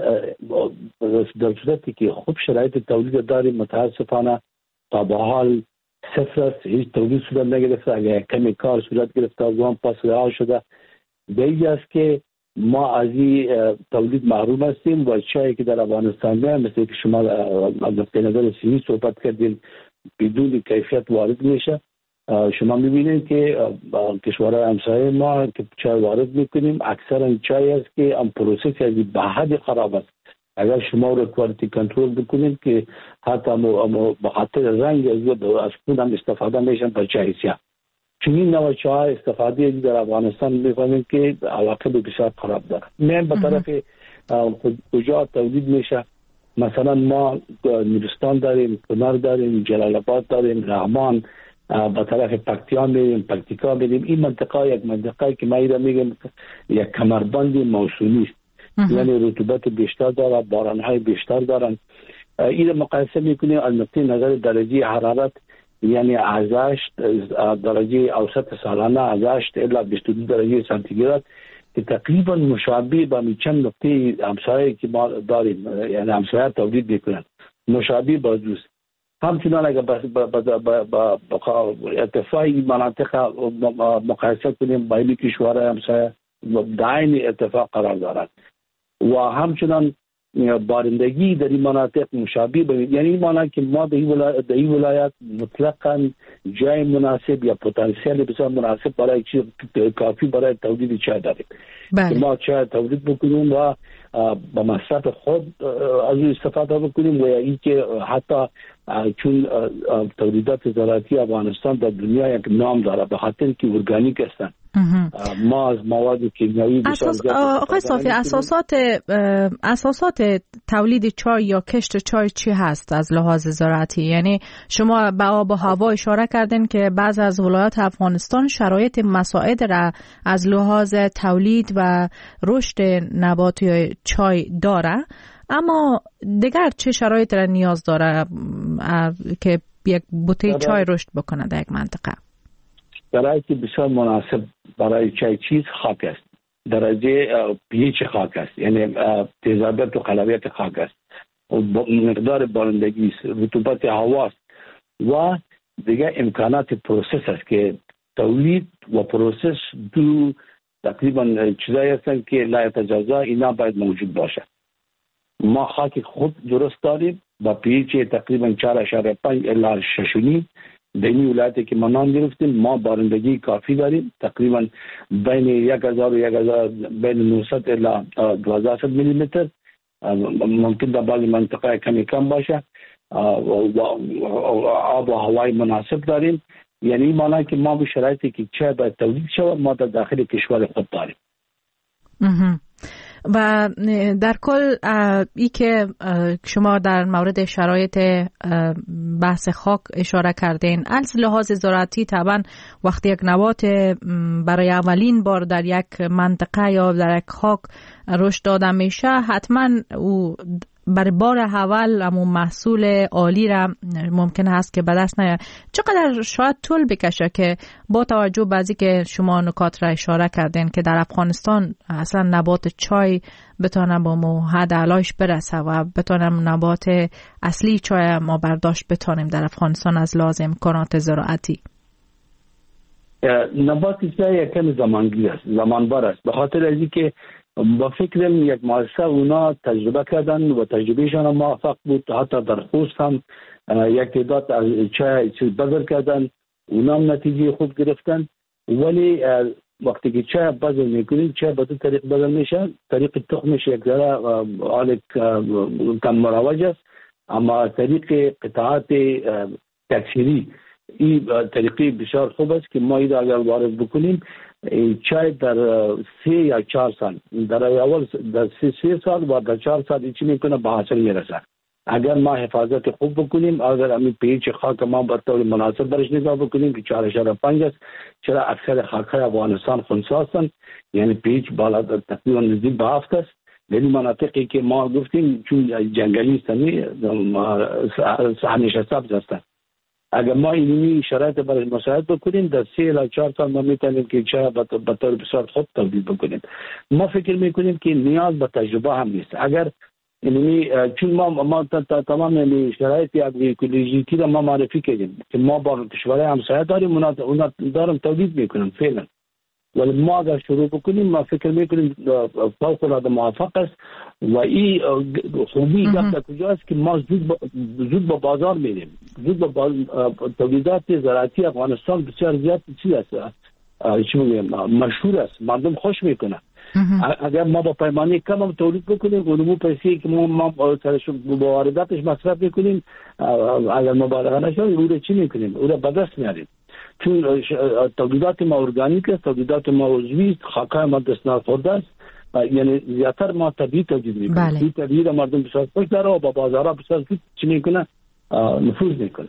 در صورتی که خوب شرایط تولید داریم متاسفانه تا به حال صفر است، هیچ تولید صورت نگرفته. اگر کمی کار صورت گرفته از آن پس رها شده. دیگه است که ما از این تولید محروم هستیم و چایی که در افغانستان میاد مثل که شما از نقطه نظر صحیح صحبت کردین بدون کیفیت وارد میشه. شما میبینید که کشورهای همسایه ما که چای وارد میکنیم اکثرا چای است که ام پروسس از به حد خراب است. اگر شما رو کوالیتی کنترل بکنید که حتی به خاطر رنگ از خود هم استفاده میشن با چای سیاه. چون این نوع چای استفاده در افغانستان میفهمیم که علاقه بسیار خراب داره. میم به طرف کجا تولید میشه، مثلا ما نورستان داریم، کنر داریم، جلال آباد داریم، رحمان، به طرف پکتیا میریم، پکتیکا میریم. این منطقه یک منطقه که ما ایرا میگم یک کمربند موسومی است، یعنی رطوبت بیشتر داره، بارانهای بیشتر دارن. این مقایسه میکنیم از نقطه نظر درجه حرارت، یعنی از هشت درجه اوسط سالانه از هشت الی بیست و دو درجه سانتیگراد که تقریبا مشابه با چند نقطه همسایه که ما داریم، یعنی همسایه تولید میکنن مشابه با دوست. همچنان اگر با ارتفاع این مناطق مقایسه کنیم با این کشورهای همسایه در این ارتفاع قرار دارند و همچنان بارندگی در این مناطق مشابه به، یعنی این معنی که ما در این ولایت, در این ولایت مطلقاً جای مناسب یا پتانسیل بسیار مناسب برای چیز کافی برای تولید چای داریم. بله. ما چای تولید بکنیم و با مصرف خود از این استفاده بکنیم و این که حتی چون تولیدات زراعتی افغانستان در دنیا یک نام داره به خاطر که ارگانیک هستند. ما از مواد کیمیایی اساس آقای صافی اساسات اساسات تولید چای یا کشت چای چی هست از لحاظ زراعتی؟ یعنی شما به آب و هوا اشاره کردین که بعض از ولایات افغانستان شرایط مساعد را از لحاظ تولید و رشد نبات چای داره، اما دیگر چه شرایط را نیاز داره که یک بوته چای رشد بکنه در یک منطقه؟ شرایطی بسیار مناسب برای چای چیز خاک است، درجه پیچ خاک است، یعنی تیزابیت و قلویت خاک است، مقدار بارندگی است، رطوبت هوا است و دیگه امکانات پروسس است که تولید و پروسس دو تقریبا چیزایی هستند که لا یتجزا، اینا باید موجود باشه. ما خاک خود درست داریم با پیچ تقریبا چهار اشاره پنج الی شش و نیم. در این ولایتی که ما نام گرفتیم ما بارندگی کافی داریم، تقریبا بین یک هزار و یک هزار بین نهصد الی دوازده صد میلی متر، ممکن در بعضی منطقه کمی کم باشه. آب و هوای مناسب داریم، یعنی این معنی که ما به شرایطی که چای باید تولید شود ما در داخل کشور خود داریم. و در کل ای که شما در مورد شرایط بحث خاک اشاره کردین، از لحاظ زراعتی طبعا وقتی یک نبات برای اولین بار در یک منطقه یا در یک خاک رشد داده میشه حتما او برای بار اول همون محصول عالی را ممکن هست که به دست نیاد. چقدر شاید طول بکشه که با توجه به اینکه که شما نکات را اشاره کردین که در افغانستان اصلا نبات چای بتونه با ما حد اعلیش برسه و بتونه نبات اصلی چای ما برداشت بتونیم در افغانستان از لازم امکانات زراعتی؟ نبات چای یکم زمانگیر است، زمانبر است، به خاطر از اینکه با فکرم یک مؤسسه اونا تجربه کردن و تجربهشان موفق بود. حتی در خوست هم یک تعداد از چای چیز بذر کردن، اونا هم نتیجه خوب گرفتن. ولی وقتی که چای بذر میکنیم، چای به دو طریق بذر میشه. طریق تخمش یک ذره حال کم مروج است، اما طریق قطعات تکثیری این طریقی بسیار خوب است که ما این اگر وارد بکنیم، چای در سه یا چهار سال، در اول در سه, سه سال و در چهار سال چی میکنه به حاصل میرسه. اگر ما حفاظت خوب بکنیم، اگر همین پیچ خاک ما به طور مناسب برش نگاه بکنیم که چهار اشاره پنج است، چرا اکثر خاک‌های افغانستان خنثی هستند، یعنی پیچ بالا تقریبا نزدیک به هفت است. یعنی مناطقی که ما گفتیم چون جنگلی هستند، همیشه سبز هستند. اگر ما اینمی شرایط برای مساعد بکنیم، در سه الی چهار سال ما میتونیم که چای به طور بسیار خوب تولید بکنیم. ما فکر میکنیم که نیاز به تجربه هم نیست. اگر اینمی چون ما ما تمام شرایط اگریکولوژیکی را ما معرفی کردیم که ما با کشورهای همسایه داریم، اونا دارم تولید میکنن فعلا. ولی ما اگر شروع بکنیم، ما فکر میکنیم فوق العاده موفق است. و این خوبی گفت کجاست که ما زود با زود با بازار میریم، زود با باز... تولیدات زراعتی افغانستان بسیار زیاد چیز است، چی میگم، مشهور است، مردم خوش میکنن. اگر ما با پیمانه کم هم تولید بکنیم، اونمو پیسه که ما ما سرش با وارداتش مصرف میکنیم، اگر مبالغه نشه او رو چی میکنیم، او رو به دست میاریم. چون تولیدات ما ارگانیک است، تولیدات ما عضوی است، خاکای ما دست نخورده است، یعنی زیادتر ما طبیعی تولید میکنیم. این طبیعی را مردم بسیار خوش داره و با بازارها بسیار چی میکنه، نفوذ میکنه.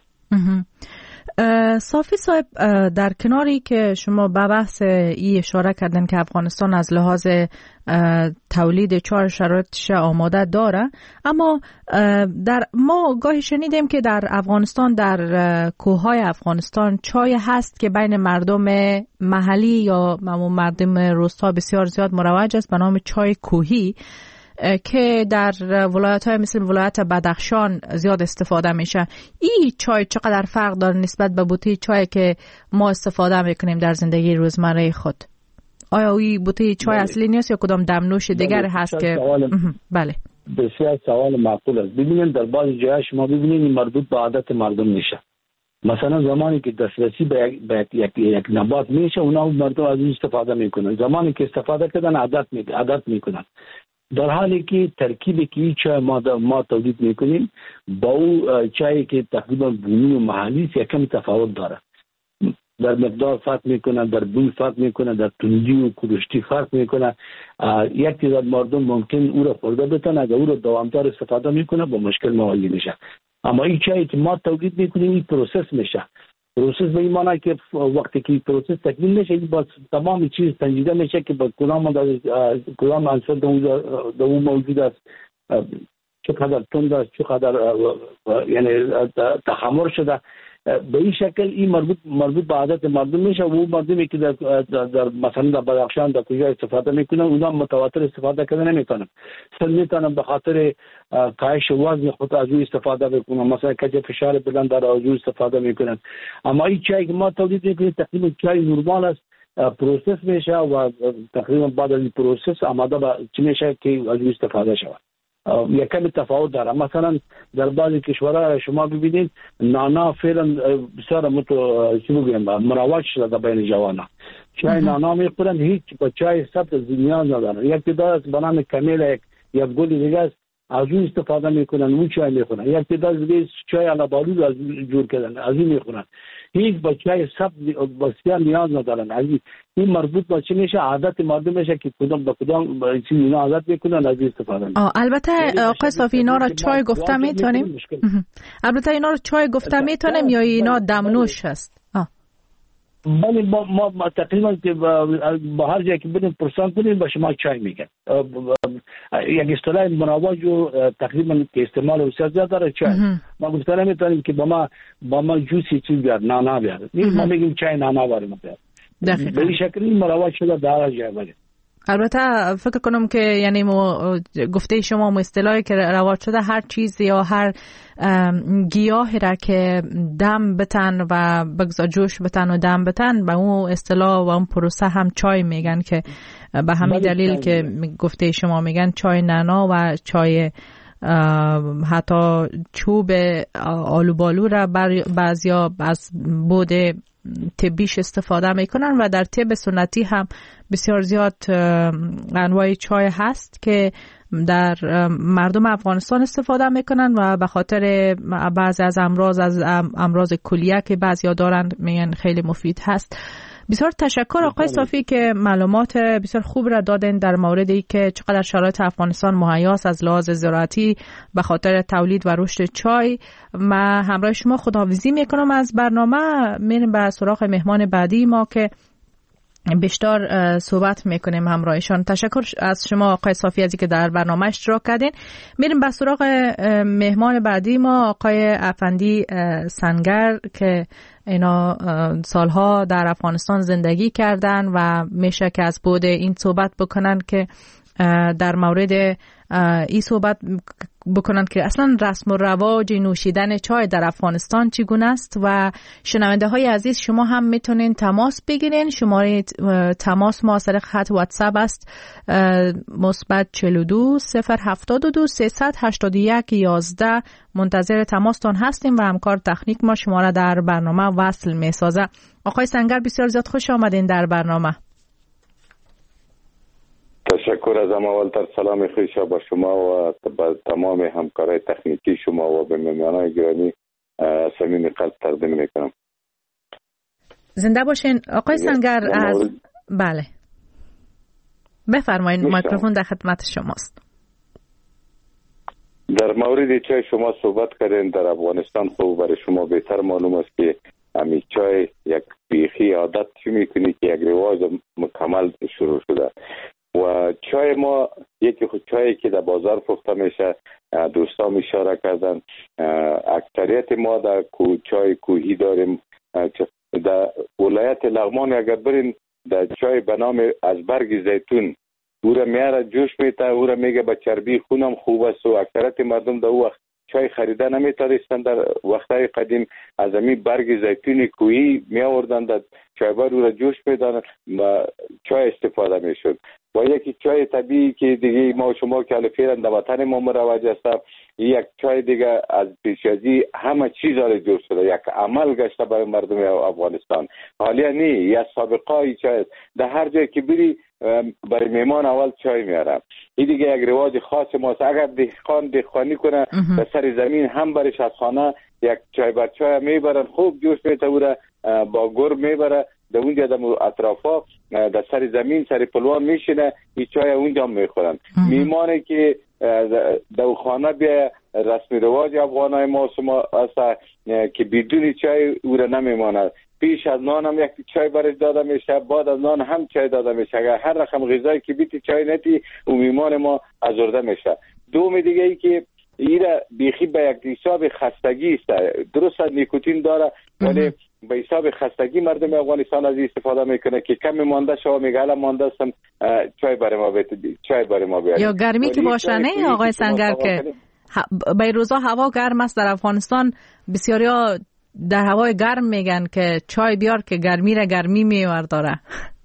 صافی صاحب، در کناری که شما به بحث ای اشاره کردن که افغانستان از لحاظ تولید چای شرایطش آماده داره، اما در ما گاهی شنیدیم که در افغانستان، در کوههای افغانستان چای هست که بین مردم محلی یا مردم روستا بسیار زیاد مروج است به نام چای کوهی که در ولایت‌های مثل ولایت بدخشان زیاد استفاده میشه. این چای چقدر فرق داره نسبت به بوته چای که ما استفاده میکنیم در زندگی روزمره خود؟ آیا این بوته چای اصلی نیست یا کدام دمنوش دیگر هست که بله بسیار سوال معقول است. ببینید در بعضی جاهای شما ببینید مربوط به عادت مردم میشه. مثلا زمانی که دسترسی به یک, به یک, یک نبات میشه، اونا مردم از این استفاده میکنن. زمانی که استفاده کردن عادت می عادت میکنن. در حالی که ترکیبی که این چای ما, ما تولید میکنیم با او چایی که تقریبا بومی و محلی است یکم تفاوت داره. در مقدار فرق میکنه، در بوی فرق میکنه، در تندی و کرشتی فرق میکنه. یک تعداد مردم ممکن او را خورده بتن، اگر او را دوامدار استفاده میکنه با مشکل مواجه میشه. اما این چایی که ما تولید میکنیم این پروسس میشه. پروسس به این معنی که وقتی که پروسس تکمیل میشه، با تمام چیز سنجیده میشه که با کدام کدام عنصر در اون موجود است، چقدر تند است، چقدر یعنی تخمر شده. به این شکل این مربوط مربوط به عادت مردم میشه. و مردمی که در, در مثلا در بدخشان در کجا استفاده میکنن، اونا متواتر استفاده کردن نمیکنن. سر میتونن به خاطر کاهش وزن خود از اون استفاده بکنن، مثلا کج فشار بلند در از اون استفاده میکنن. اما این چای که ما تولید میکنیم تقریبا چای نورمال است، پروسس میشه و تقریبا بعد از این پروسس آماده به چی میشه که از اون استفاده شود. یک کمی تفاوت داره. مثلا در بعضی کشورها شما ببینید نانا فعلا بسیار متو چی بگیم مروج شده بین جوانان. چای نانا میخورن، هیچ با چای سبز نیاز ندارن. یک تعداد به نام کمیل یک یک گل دیگه است، از اون استفاده میکنن، اون چای میخورن. یک تعداد دیگه چای علابالود از جور کردن، از اون میخورن. هیچ با چای سبز بسیار نیاز ندارن. از این مربوط به چی میشه؟ عادت مردم میشه که کدام به کدام چیز اینا عادت میکنن، از این استفاده میکنن. البته آقای صافی اینا رو چای گفته میتونیم؟ البته اینا رو چای گفته میتونیم یا اینا دمنوش هست؟ بله ما ما تقریبا که با هر جایی که بریم پرسان کنیم با شما چای میگن. یک اصطلاح مروج و تقریبا که استعمال بسیار زیاد داره چای. ما گفتن نمیتونیم که با ما با ما جوسی چیز بیار، نانا بیار. ما میگیم چای نانا وارد بیار. به این شکل این مروج شده در هر جای بریم. البته فکر کنم که یعنی گفته شما اصطلاحی که رواج شده هر چیز یا هر گیاهی را که دم بتن و بگذار جوش بتن و دم بتن به اون اصطلاح و اون پروسه هم چای میگن، که به همین دلیل که گفته شما میگن چای نعنا و چای حتی چوب آلوبالو را بعضیا از بود طبیش استفاده میکنن و در طب سنتی هم بسیار زیاد انواع چای هست که در مردم افغانستان استفاده میکنن و به خاطر بعضی از امراض از امراض کلیه که بعضیا دارن میگن خیلی مفید هست. بسیار تشکر آقای صافی که معلومات بسیار خوب را دادن در مورد ای که چقدر شرایط افغانستان مهیاس از لحاظ زراعتی به خاطر تولید و رشد چای. ما همراه شما خداحافظی میکنم از برنامه. میریم به سراغ مهمان بعدی ما که بیشتر صحبت میکنیم همراهشان. تشکر از شما آقای صافی ازی که در برنامه اشتراک کردین. میریم به سراغ مهمان بعدی ما آقای افندی سنگر که اینا سالها در افغانستان زندگی کردن و میشه که از بود این صحبت بکنن که در مورد این صحبت بکنن که اصلا رسم و رواج نوشیدن چای در افغانستان چگونه است. و شنونده های عزیز شما هم میتونین تماس بگیرین. شماره تماس ما از طریق خط واتساپ است مثبت چهل و دو صفر هفتاد و دو سیصد هشتاد و یک یازده. منتظر تماستان هستیم و همکار تکنیک ما شما را در برنامه وصل میسازه. آقای سنگر بسیار زیاد خوش آمدین در برنامه. تشکر از اولتر. سلام خویشا با شما و با تمام همکارای تکنیکی شما و به مهمانان گرامی صمیم قلب تقدیم میکنم. زنده باشین آقای سنگر. از بله بفرمایید، میکروفون در خدمت شماست. در مورد چای شما صحبت کردین. در افغانستان خوب برای شما بهتر معلوم است که همین چای یک بیخی عادت چی میکنی که یک رواج مکمل شروع شده و چای ما یکی خود چایی که در بازار فروخته میشه. دوستان اشاره کردن اکثریت ما در کو چای کوهی داریم. در ولایت لغمان اگر برین در چای به نام از برگ زیتون او را میاره جوش میته، او را میگه به چربی خونم خوب است و اکثریت مردم در او وقت چای خریده نمیتونستن. در وقتهای قدیم از همین برگ زیتون کوهی می آوردن در چایبر او را جوش میدادن و چای استفاده میشد. و یکی چای طبیعی که دیگه ما شما که الفیرن در وطن ما مروج است، یک چای دیگه از پیشازی همه چیز را جور شده، یک عمل گشته برای مردم افغانستان. حالا نه یا سابقه چای در هر جای که بری برای میمان اول چای میاره. این دیگه یک رواج خاص ماست. اگر دهقان دهقانی کنه به سر زمین هم برش از خانه یک چای بر چای میبرن، خوب جوش میته او را با گرب میبره در اونجا در اطرافا در سر زمین سر پلوان میشینه، این چای اونجا میخورن. میمانه که در خانه بیا رسمی رواج افغانای ما شما است که بدون چای او را نمیماند. پیش از نان هم یک چای برش داده میشه، بعد از نان هم چای داده میشه. اگر هر رقم غذایی که بیتی چای نتی او میمان ما ازرده میشه. دوم دیگه ای که ایره بیخی به یک حساب خستگی است. درست نیکوتین داره ولی به حساب خستگی مردم افغانستان از استفاده میکنه که کم مانده شما میگه الان مانده استم چای برای ما بیت چای برای ما بیارید. یا گرمی که باشنه آقای سنگر که به روزا هوا گرم است در افغانستان، بسیاریا در هوای گرم میگن که چای بیار که گرمی را گرمی میور داره.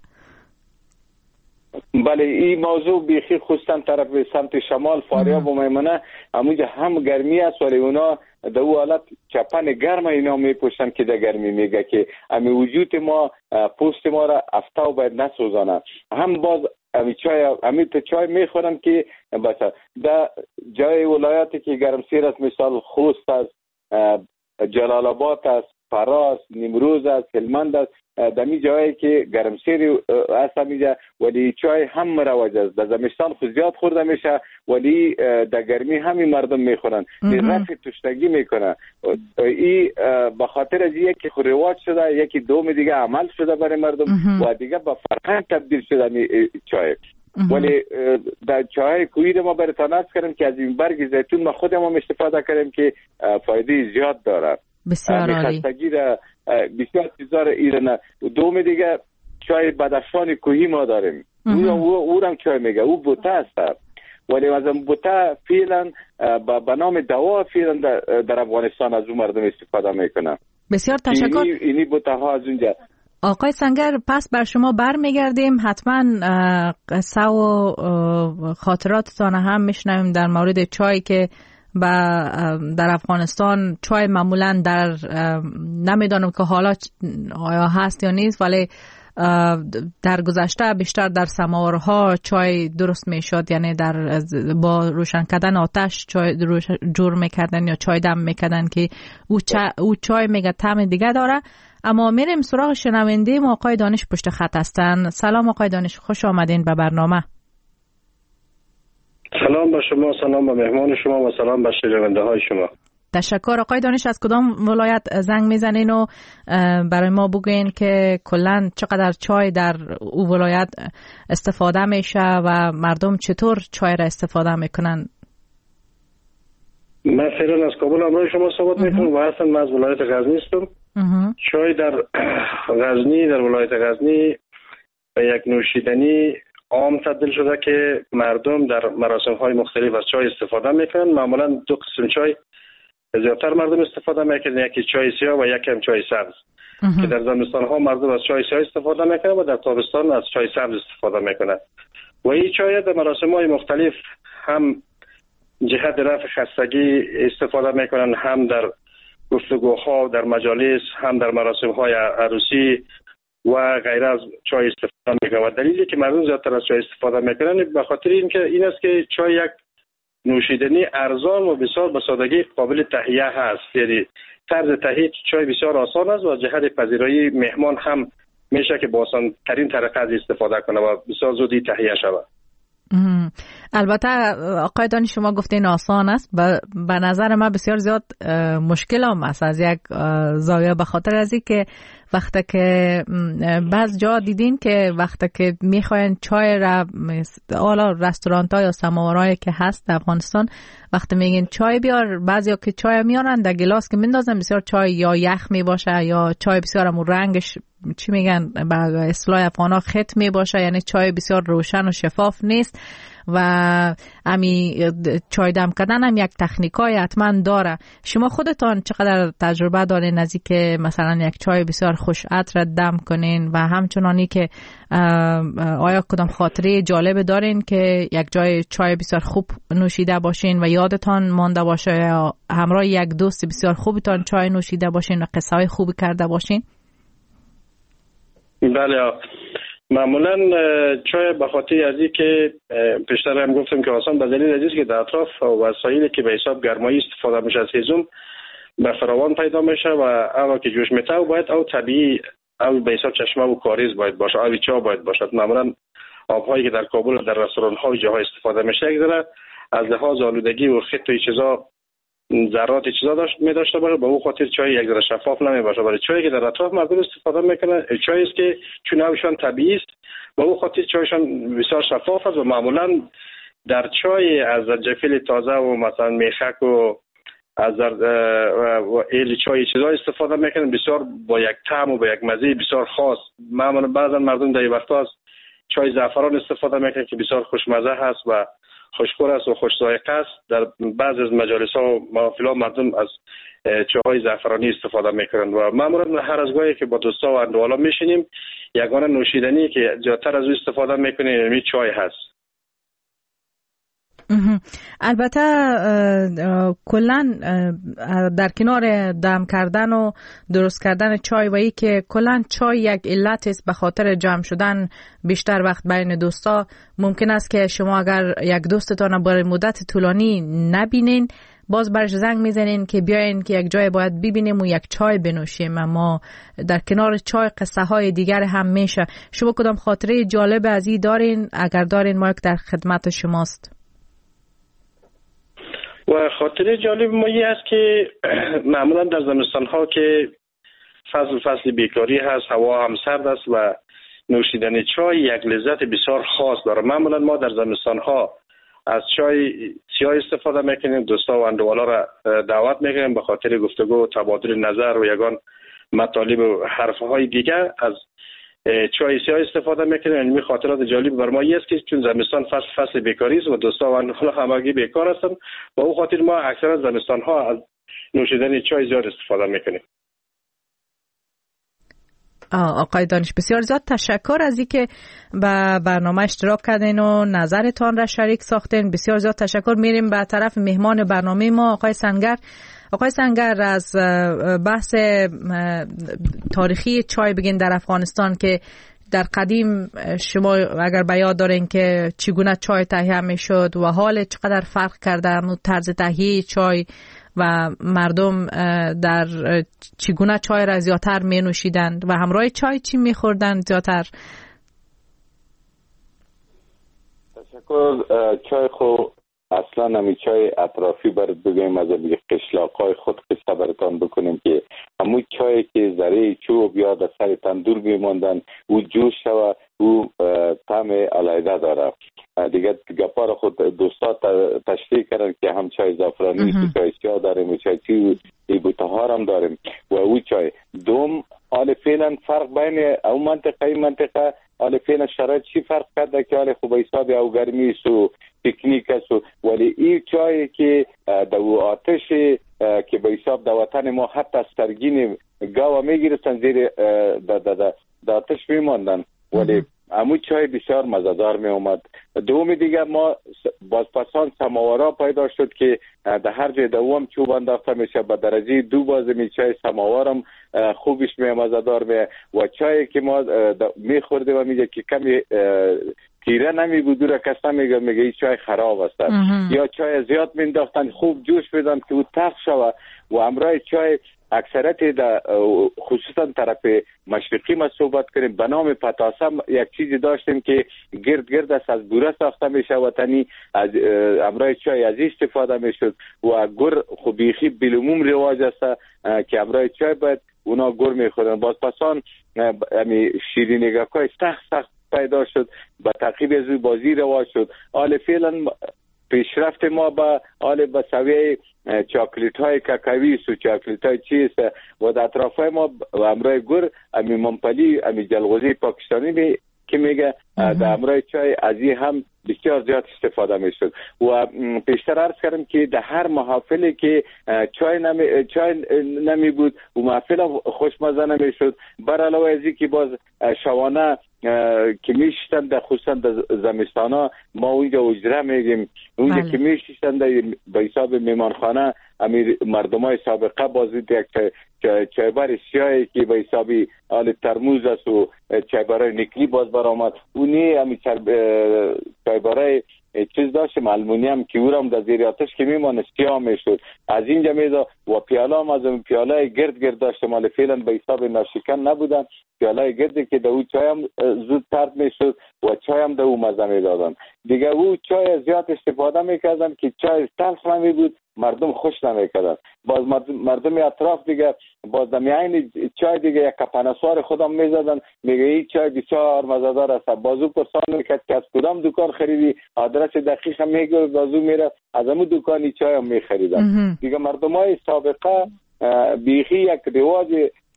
بله این موضوع بیخی خصوصا طرف سمت شمال فاریاب و میمنه همونجا هم گرمی است ولی اونا در او حالت چپن گرم اینا میپوشن که در گرمی میگه که امی وجود ما پوست ما را افتاو باید نسوزانه. هم باز امی چای امی تو چای میخورن که بس در جای ولایاتی که گرمسیر است مثال خوست است، جلال آباد است، فراس، نیمروز است، هلمند است، دمی جایی که گرمسیر است میجا ولی چای هم مروج است. در زمستان خود زیاد خورده میشه ولی در گرمی همین مردم میخورن. رفع تشنگی میکنه. این به خاطر از یکی خود رواج شده، یکی دوم دیگه عمل شده برای مردم و دیگه به فرهنگ تبدیل شده چای. ولی در چای کویی ما براتون عرض کردم که از این برگ زیتون ما خودمون استفاده کردیم که فایده زیاد داره. بسیار عالی. خستگی را بسیار چیزا را ایرانه. دوم دیگه چای بدخشان کوهی ما داریم. او او هم چای میگه، او بوته است. ولی از اون بوته فعلا به نام دوا فعلا در افغانستان از اون مردم استفاده میکنن. بسیار تشکر. اینی, اینی بوته ها از اونجا. آقای سنگر، پس بر شما بر میگردیم، حتما قصه و خاطراتتان هم میشنویم در مورد چای که در افغانستان چای معمولا در نمیدانم که حالا آیا هست یا نیست، ولی در گذشته بیشتر در سماورها چای درست میشد، یعنی در با روشن کردن آتش چای جور میکردن یا چای دم میکردن که او, چا او چای میگه طعم دیگه داره. اما میریم سراغ شنونده ما. آقای دانش پشت خط هستن. سلام آقای دانش، خوش آمدین به برنامه. سلام به شما، سلام به مهمان شما و سلام به شنونده های شما. تشکر. آقای دانش، از کدام ولایت زنگ میزنین و برای ما بگوین که کلا چقدر چای در او ولایت استفاده میشه و مردم چطور چای را استفاده میکنن؟ من فعلا از کابل همراه شما صحبت میکنم و اصلا من از ولایت غزنی هستم. چای در غزنی، در ولایت غزنی به یک نوشیدنی عام تبدیل شده که مردم در مراسم های مختلف از چای استفاده میکنن. معمولا دو قسم چای زیادتر مردم استفاده میکنن، یکی چای سیاه و یکی هم چای سبز که در زمستان ها مردم از چای سیاه استفاده میکنن و در تابستان از چای سبز استفاده میکنن. و این چای در مراسم های مختلف هم جهت رفع خستگی استفاده میکنن، هم در گفتگوها در مجالس، هم در مراسم های عروسی و غیره از چای استفاده میکنن. و دلیلی که مردم زیادتر از چای استفاده میکنن به خاطر اینکه این است که چای یک نوشیدنی ارزان و بسیار به سادگی قابل تهیه هست. یعنی طرز تهیه چای بسیار آسان است و جهت پذیرایی مهمان هم میشه که با آسان ترین طریقه از استفاده کنه و بسیار زودی تهیه شود. البته آقای دانی شما گفتین آسان است، به نظر من بسیار زیاد مشکل هم است از یک زاویه، به خاطر از این که وقتی که بعض جا دیدین که وقتی که میخواین چای را حالا رستورانت ها یا سماورایی که هست در افغانستان وقتی میگین چای بیار، بعضیا که چای میارن در گلاس که میندازن بسیار چای یا یخ می باشه یا چای بسیار همون رنگش چی میگن به اصطلاح افغانا خط می باشه، یعنی چای بسیار روشن و شفاف نیست. و امی چای دم کردن هم یک تکنیکای حتما داره. شما خودتان چقدر تجربه دارین از اینکه مثلا یک چای بسیار خوش عطر دم کنین و همچنانی که آیا کدام خاطره جالب دارین که یک جای چای بسیار خوب نوشیده باشین و یادتان مانده باشه یا همراه یک دوست بسیار خوبتان چای نوشیده باشین و قصه های خوبی کرده باشین؟ بله، معمولا چای به خاطر از این که پیشتر هم گفتم که آسان به دلیل از که در اطراف وسایلی که به حساب گرمایی استفاده میشه از هیزم به فراوان پیدا میشه و اول که جوش میته باید او طبیعی او به حساب چشمه و کاریز باید باشه، آبی چا باید باشد. معمولا آبهایی که در کابل در رستوران های جاهای استفاده میشه یک ذره از لحاظ آلودگی و خط و چیزا ذرات چیزا داشت می داشته باشه، به اون خاطر چای یک ذره شفاف نمی باشه. برای چایی که در اطراف مردم استفاده میکنن چایی است که چون آبشان طبیعی است، به اون خاطر چایشان بسیار شفاف است و معمولا در چای از زنجفیل تازه و مثلا میخک و از و ایل چای چیزا استفاده میکنن بسیار با یک طعم و با یک مزه بسیار خاص. معمولا بعضا مردم در این وقتا از چای زعفران استفاده میکنن که بسیار خوشمزه هست و خوشخور است و خوش ذائقه است. در بعض از مجالس ها و محافل ها مردم از چای زعفرانی استفاده میکنند و معمولا هر از گاهی که با دوستا و اندوالا میشینیم یگانه نوشیدنی که زیادتر از او استفاده میکنیم یعنی چای هست. البته کلا در کنار دم کردن و درست کردن چای و ای که کلا چای یک علت است به خاطر جمع شدن بیشتر وقت بین دوستا، ممکن است که شما اگر یک دوستتان برای مدت طولانی نبینین باز برش زنگ میزنین که بیاین که یک جای باید ببینیم و یک چای بنوشیم. اما در کنار چای قصه های دیگر هم میشه. شما کدام خاطره جالب از این دارین؟ اگر دارین ما یک در خدمت شماست. و خاطره جالب ما این است که معمولا در زمستان ها که فصل فصل بیکاری هست، هوا هم سرد است و نوشیدن چای یک لذت بسیار خاص داره. معمولا ما در زمستان ها از چای سیاه استفاده میکنیم، دوستا و اندوالا را دعوت میکنیم به خاطر گفتگو و تبادل نظر و یگان مطالب و حرفهای دیگر از چای سیاه استفاده میکنیم. یعنی خاطرات جالب بر ما است که چون زمستان فصل فصل بیکاری است و دوستان و همگی بیکار هستن و او خاطر ما اکثرا زمستان ها از نوشیدن چای زیاد استفاده میکنیم. آقای دانش بسیار زیاد تشکر از اینکه به برنامه اشتراک کردین و نظرتان را شریک ساختین. بسیار زیاد تشکر. میریم به طرف مهمان برنامه ما آقای سنگر. آقای سنگر، از بحث تاریخی چای بگین در افغانستان که در قدیم شما اگر به یاد دارین که چگونه چای تهیه میشد و حال چقدر فرق کرده طرز تهیه چای و مردم در چگونه چای را زیادتر می نوشیدند و همراه چای چی می خوردند زیادتر؟ تشکر. چای خو اصلا همی چای اطرافی برد بگویم از قشلاقای خود قصه براتان بکنیم که همون چای که ذره چوب یا در سر تندور میماندن او جوش شوه او طعم علیحده داره. دیگه گپا را خود دوستا تشریح کردن که هم چای زعفرانی چای سیاه داریم و چای چی بوتهار هم داریم و او چای دوم حال فعلا فرق بین او منطقه ای منطقه حال فعلا شرایط چی فرق کرده که حال خوب حساب او گرمی سو تکنیک است ولی این چای که دو آتش که به حساب د وطن ما حتی سرگین گاوا میگیرستن زیر د آتش میماندن ولی همون چای بسیار مزه‌دار می اومد. دومی دیگه ما بازپسان سماورا پیدا شد که در هر جای دوم چوب انداخته میشه به درجه دو باز می چای سماورم خوبش می مزه‌دار می و چای که ما می خوردیم و میگه که کمی تیره نمی بود و کس نمیگه میگه این چای خراب است یا چای زیاد می انداختن خوب جوش بدن که او تخت شوه و امرای چای اکثرت در خصوصا طرف مشرقی ما صحبت کنیم به نام پتاسه یک چیزی داشتیم که گرد گرد است از بوره ساخته میشه وطنی از امرای چای از استفاده میشد و گر خوبیخی بلوموم رواج است که امرای چای باید اونا گر میخورن. باز پسان امی شیرینیگاکای سخت سخت پیدا شد به تعقیب از بازی رواج شد. حال فعلا پیشرفت ما با حال به سویه چاکلیت های کاکاوی سو چاکلیت های چیست و در اطراف ما و امرای گر امی منپلی امی جلغوزی پاکستانی می که میگه در امرای چای از این هم بسیار زیاد استفاده میشد و پیشتر عرض کردم که در هر محافلی که چای نمی چای نمی بود و محفل خوشمزه نمیشد بر علاوه از اینکه باز شوانه که میشتن در خصوصا در زمستانا ما اونجا اجره میگیم اونجا که میشتن در به حساب میمانخانه امیر مردمای سابقه بازید یک چایبر سیاهی که به حسابی آل ترموز است و چایبرای نکلی باز برآمد اونی همین چایبرای چیز داشتیم المونیم که اورم در زیر آتش که میمانه سیاه میشد از اینجا میدا و پیاله هم از اون پیاله گرد گرد داشتم حالا فعلا به حساب ناشکن نبودن پیاله گردی که در او چای هم زود ترد میشد و چای هم در او مزه میدادن دیگه او چای زیاد استفاده میکردن که چای تلخ نمی بود مردم خوش نمیکردن باز مردم اطراف دیگه باز دمیان چای دیگه یک کپنسوار خودم میزدن میگه این چای بسیار مزه‌دار است بازو پرسان میکرد که از کدام دکان خریدی آدرس دقیق هم میگه بازو میره از همون دکانی چای هم میخریدن دیگه مردمای سابقه بیخی یک رواج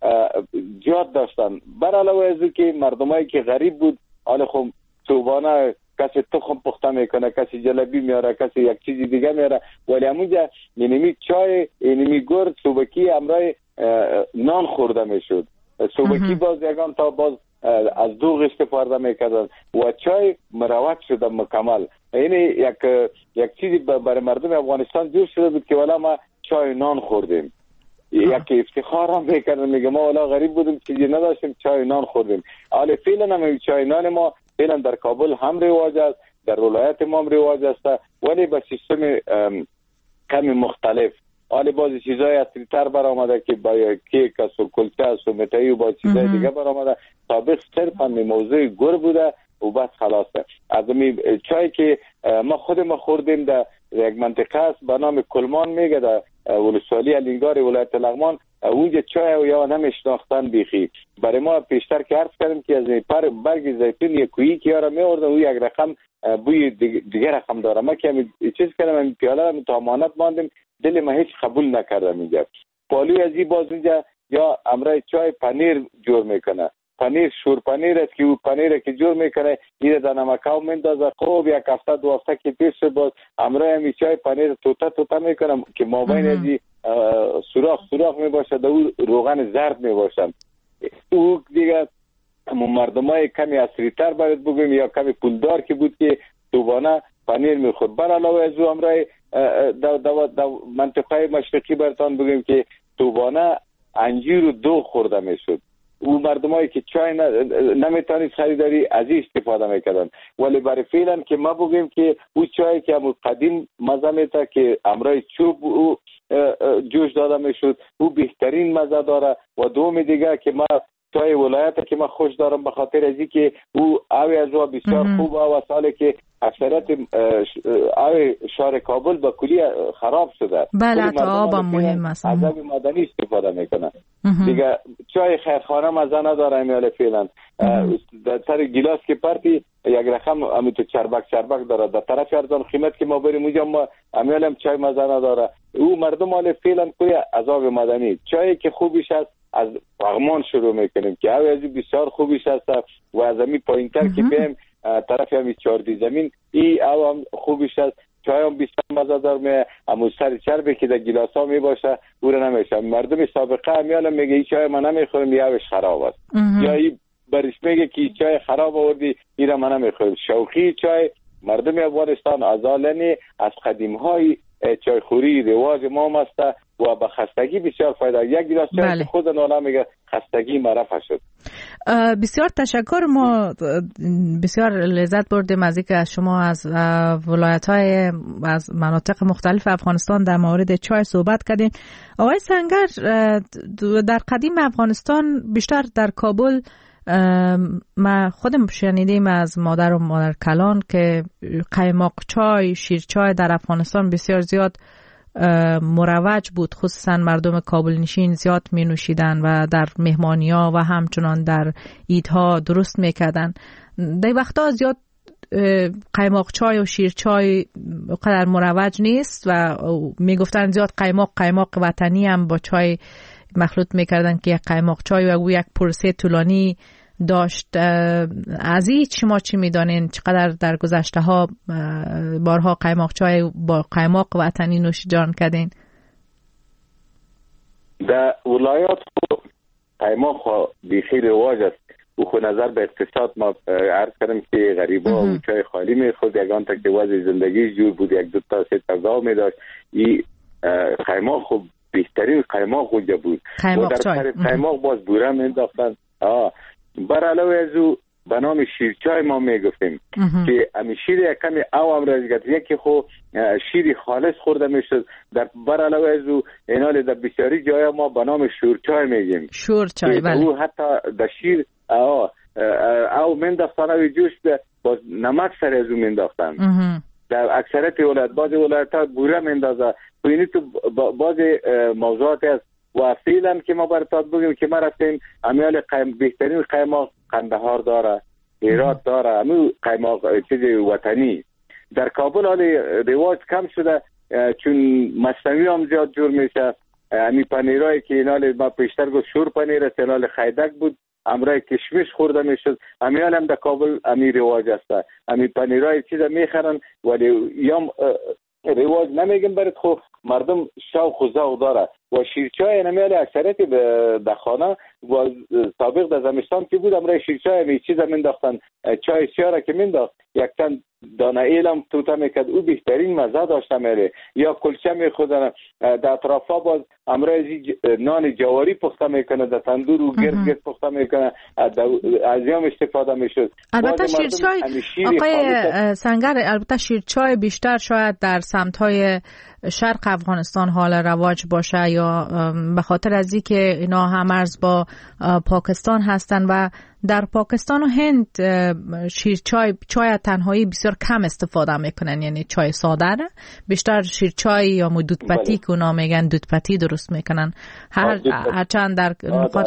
جاد داشتن بر علاوه از که مردمایی که غریب بود حالا خب صوبانه کسی تخم پخته میکنه کسی جلبی میاره کسی یک چیزی دیگه میاره ولی همونجا اینمی چای اینمی گرد صوبکی امرای نان خورده میشد صوبکی باز یکان تا باز از دوغ استفاده میکردن و چای مروت شده مکمل این یک یک چیزی برای مردم افغانستان جور شده بود که والا ما چای نان خوردیم یک افتخار هم میکردن میگه ما والا غریب بودیم چیزی نداشتیم چای نان خوردیم حالا فعلا هم چای نان ما فعلا در کابل هم رواج است در ولایت ما هم رواج است ولی با سیستم کمی مختلف حالا بعضی چیزای اصلی تر برآمده که با کیک است و کلچه است و متایی و با چیزای دیگه برآمده سابق صرفا موضوع گر بوده و بس خلاصه از می چای که ما خود ما خوردیم در یک منطقه است به نام کلمان میگه در ولسوالی الینگار ولایت لغمان اونجا چای یا نمیشناختن بیخی برای ما پیشتر که عرض کردیم که از پر برگ زیتون یک کویی که یارا میورده او یک رقم بوی دیگه رقم داره ما که چیز کردم این پیاله رو تامانت ماندیم دل ما هیچ قبول نکردم اینجا پالوی از این باز اینجا یا امرای چای پنیر جور میکنه پنیر شور پنیر است که او پنیر که جور میکنه این در نمکاو میندازه. خوب یک هفته دو هفته که پیر شد باز امرای همی چای پنیر توتا توتا میکنم که مابین ازی سوراخ سوراخ میباشه در او روغن زرد میباشم. او دیگه مردمای کمی اصریتر باید بگویم یا کمی پولدار که بود که دوبانه پنیر میخورد. بر علاوه از او امرای در دو دو منطقه مشرقی برتان بگویم که دوبانه انجیر و دو خورده میشد. او مردمایی که چای نمیتونید خریداری از این استفاده میکردن. ولی برای فعلا که ما بگیم که او چای که همون قدیم مزه میته که امرای چوب او جوش داده میشد او بهترین مزه داره. و دوم دیگه که ما چای ولایت که ما خوش دارم به خاطر ازی که او اوی از او بسیار خوب و سالی که اکثریت اوی شهر کابل با کلی خراب شده. بله حتی آب هم مهم است. از آب مدنی استفاده میکنن. دیگه چای خیرخانه مزه نداره امیال فعلا. در سر گلاس که پرتی یک رقم امی تو چربک چربک داره. در طرف ارزان قیمت که ما بریم اونجا ما امیال هم چای مزه نداره. او مردم حال فعلا کوی از آب مدنی چای که خوبیش است از پغمان شروع میکنیم که اوی ازی بسیار خوبیش است و از امی پایینتر که بیم طرف همی چاردی زمین ای او هم خوبیش است. چای هم بسیار مزه دار می امو سر چربی که در گلاس ها می باشه او رو نمیشه. مردم سابقه همیان میگه ای چای من نمیخورم یا اوش خراب است یا ای برش میگه که ای چای خراب آوردی ای رو من نمیخورم. شوخی چای مردم افغانستان ازالنی از قدیم های چای خوری رواج ما مسته و به خستگی بسیار فایده. یک گلاس چای بله. خود نالا میگه خستگی مرفع شد. بسیار تشکر. ما بسیار لذت بردیم از اینکه از شما از ولایت‌های از مناطق مختلف افغانستان در مورد چای صحبت کردیم. آقای سنگر، در قدیم افغانستان بیشتر در کابل ما خودم شنیدیم از مادر و مادر کلان که قیماق چای، شیر چای در افغانستان بسیار زیاد مروج بود، خصوصا مردم کابل نشین زیاد می نوشیدن و در مهمانی ها و همچنان در عیدها درست می کردن. در وقتا زیاد قیماق چای و شیر چای قدر مروج نیست و می گفتن زیاد قیماق قیماق وطنی هم با چای مخلوط می کردن که یک قیماق چای و او یک پروسه طولانی داشت. از این شما چی میدانین؟ چقدر در گذشته ها بارها قیماق چای با قیماق وطنی نوش جان کردین؟ در ولایات قیماق بیخی رواج است. او خود نظر به اقتصاد ما عرض کردم که غریبا او چای خالی میخورد، یگان تا که وضع زندگی جور بود، یک دو تا سه تا گاو میداشت. این قیماق خوب بهترین قیماق اونجا بود. قیماق چای قیماق باز بوره مینداختن. آه بر علاوه از او به نام شیرچای ما میگفتیم که امی شیر یک کمی او هم رازگت یکی خو شیری خالص خورده میشد. در بر علاوه از او اینال در بسیاری جای ما به نام شورچای میگیم. شورچای بله. او حتی در شیر او او منداختن او جوش باز نمک سر از او منداختن. در اکثریت ولایت بعضی ولایت ها بوره مندازه. اینی تو بعضی موضوعات است و فعلا که ما براتون بگیم که ما رفتیم امیال قیم بهترین قیماق قندهار داره، هرات داره، امی قیماق چیز وطنی. در کابل حال رواج کم شده چون مصنوعی هم زیاد جور میشه. امی پنیرایی که اینال ما پیشتر گفت شور پنیر است، اینال خیدک بود، امرای کشمش خورده میشد. امیال هم در کابل امی رواج است. امی پنیرای چیز میخرن ولی یا رواج نمیگم برات خو مردم شوق و ذوق داره. و شیرچای نمیاله اکثریت در خانه و سابق در زمستان که بود امرای شیرچای می چیزا مینداختن، چای سیاره که مینداخت یک تن دانه ایلم توتا میکرد او بهترین مزه داشته میره. یا کلچه میخوردن در اطرافا باز امرای نان جواری پخته میکنه در تندور و گرد گرد پخته میکنه، از یام استفاده میشد. البته شیرچای آقای سنگر، البته شیرچای بیشتر شاید در سمت های شرق افغانستان حال رواج باشه یا به خاطر از اینکه اینا همرز با پاکستان هستن و در پاکستان و هند شیرچای چای تنهایی بسیار کم استفاده میکنن، یعنی چای ساده بیشتر شیرچای یا دودپتی که اونا میگن دودپتی درست میکنن. هر هرچند در نقاط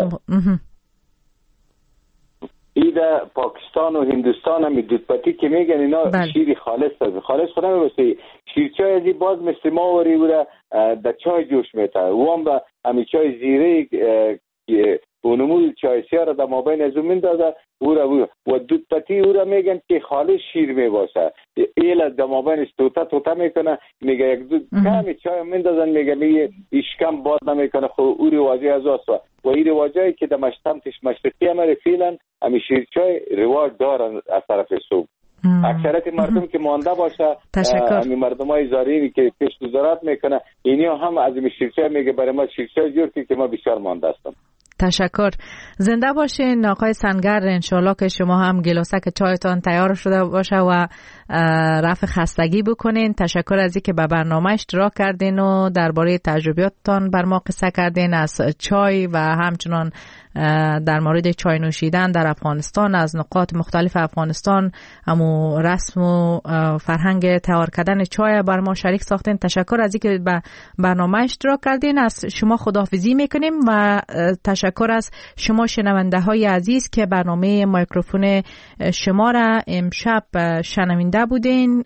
ایده پاکستان و هندوستان هم دودپتی که میگن اینا بله. شیری خالص است. خالص خود نمیشه. شیرچای ازی باز مثل ما وری بوده در چای جوش میته. و هم به همی چای زیره اونمو چای سیاه را در مابین از اون میندازه او را و دود پتی او را میگن که خالص شیر میباشه ایلا در مابین توتا توتا میکنه میگه یک دو کمی چای میندازن میگه میگه اشکم باد نمیکنه خب او رواجی از آسو و این رواجایی که در مشتمتش مشرقی امر فیلن همی شیر چای رواج دارن از طرف صبح. اکثرت مردم که مانده باشه همی مردم های زارینی که کشت و زراعت میکنه اینی هم از این شیرچای میگه برای ما شیرچای جور که ما بسیار مانده هستم. تشکر. زنده باشین آقای سنگر. انشالله که شما هم گلاسک چایتان تیار شده باشه و رفع خستگی بکنین. تشکر از اینکه به برنامه اشتراک کردین و درباره تجربیاتتان بر ما قصه کردین از چای و همچنان در مورد چای نوشیدن در افغانستان از نقاط مختلف افغانستان همو رسم و فرهنگ تیار کردن چای بر ما شریک ساختین. تشکر از اینکه به برنامه اشتراک کردین. از شما خداحافظی میکنیم و تشکر از شما شنونده های عزیز که برنامه میکروفون شما را امشب شنونده بودین.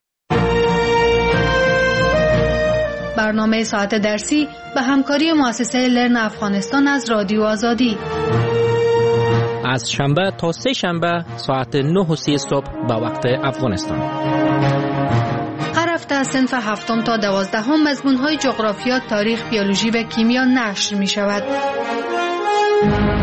برنامه ساعت درسی به همکاری مؤسسه لرن افغانستان از رادیو آزادی از شنبه تا سه شنبه ساعت نه و سی صبح به وقت افغانستان. هر هفته از صنف هفتم تا دوازدهم مضمون‌های جغرافیا، تاریخ، بیولوژی و کیمیا نشر می شود.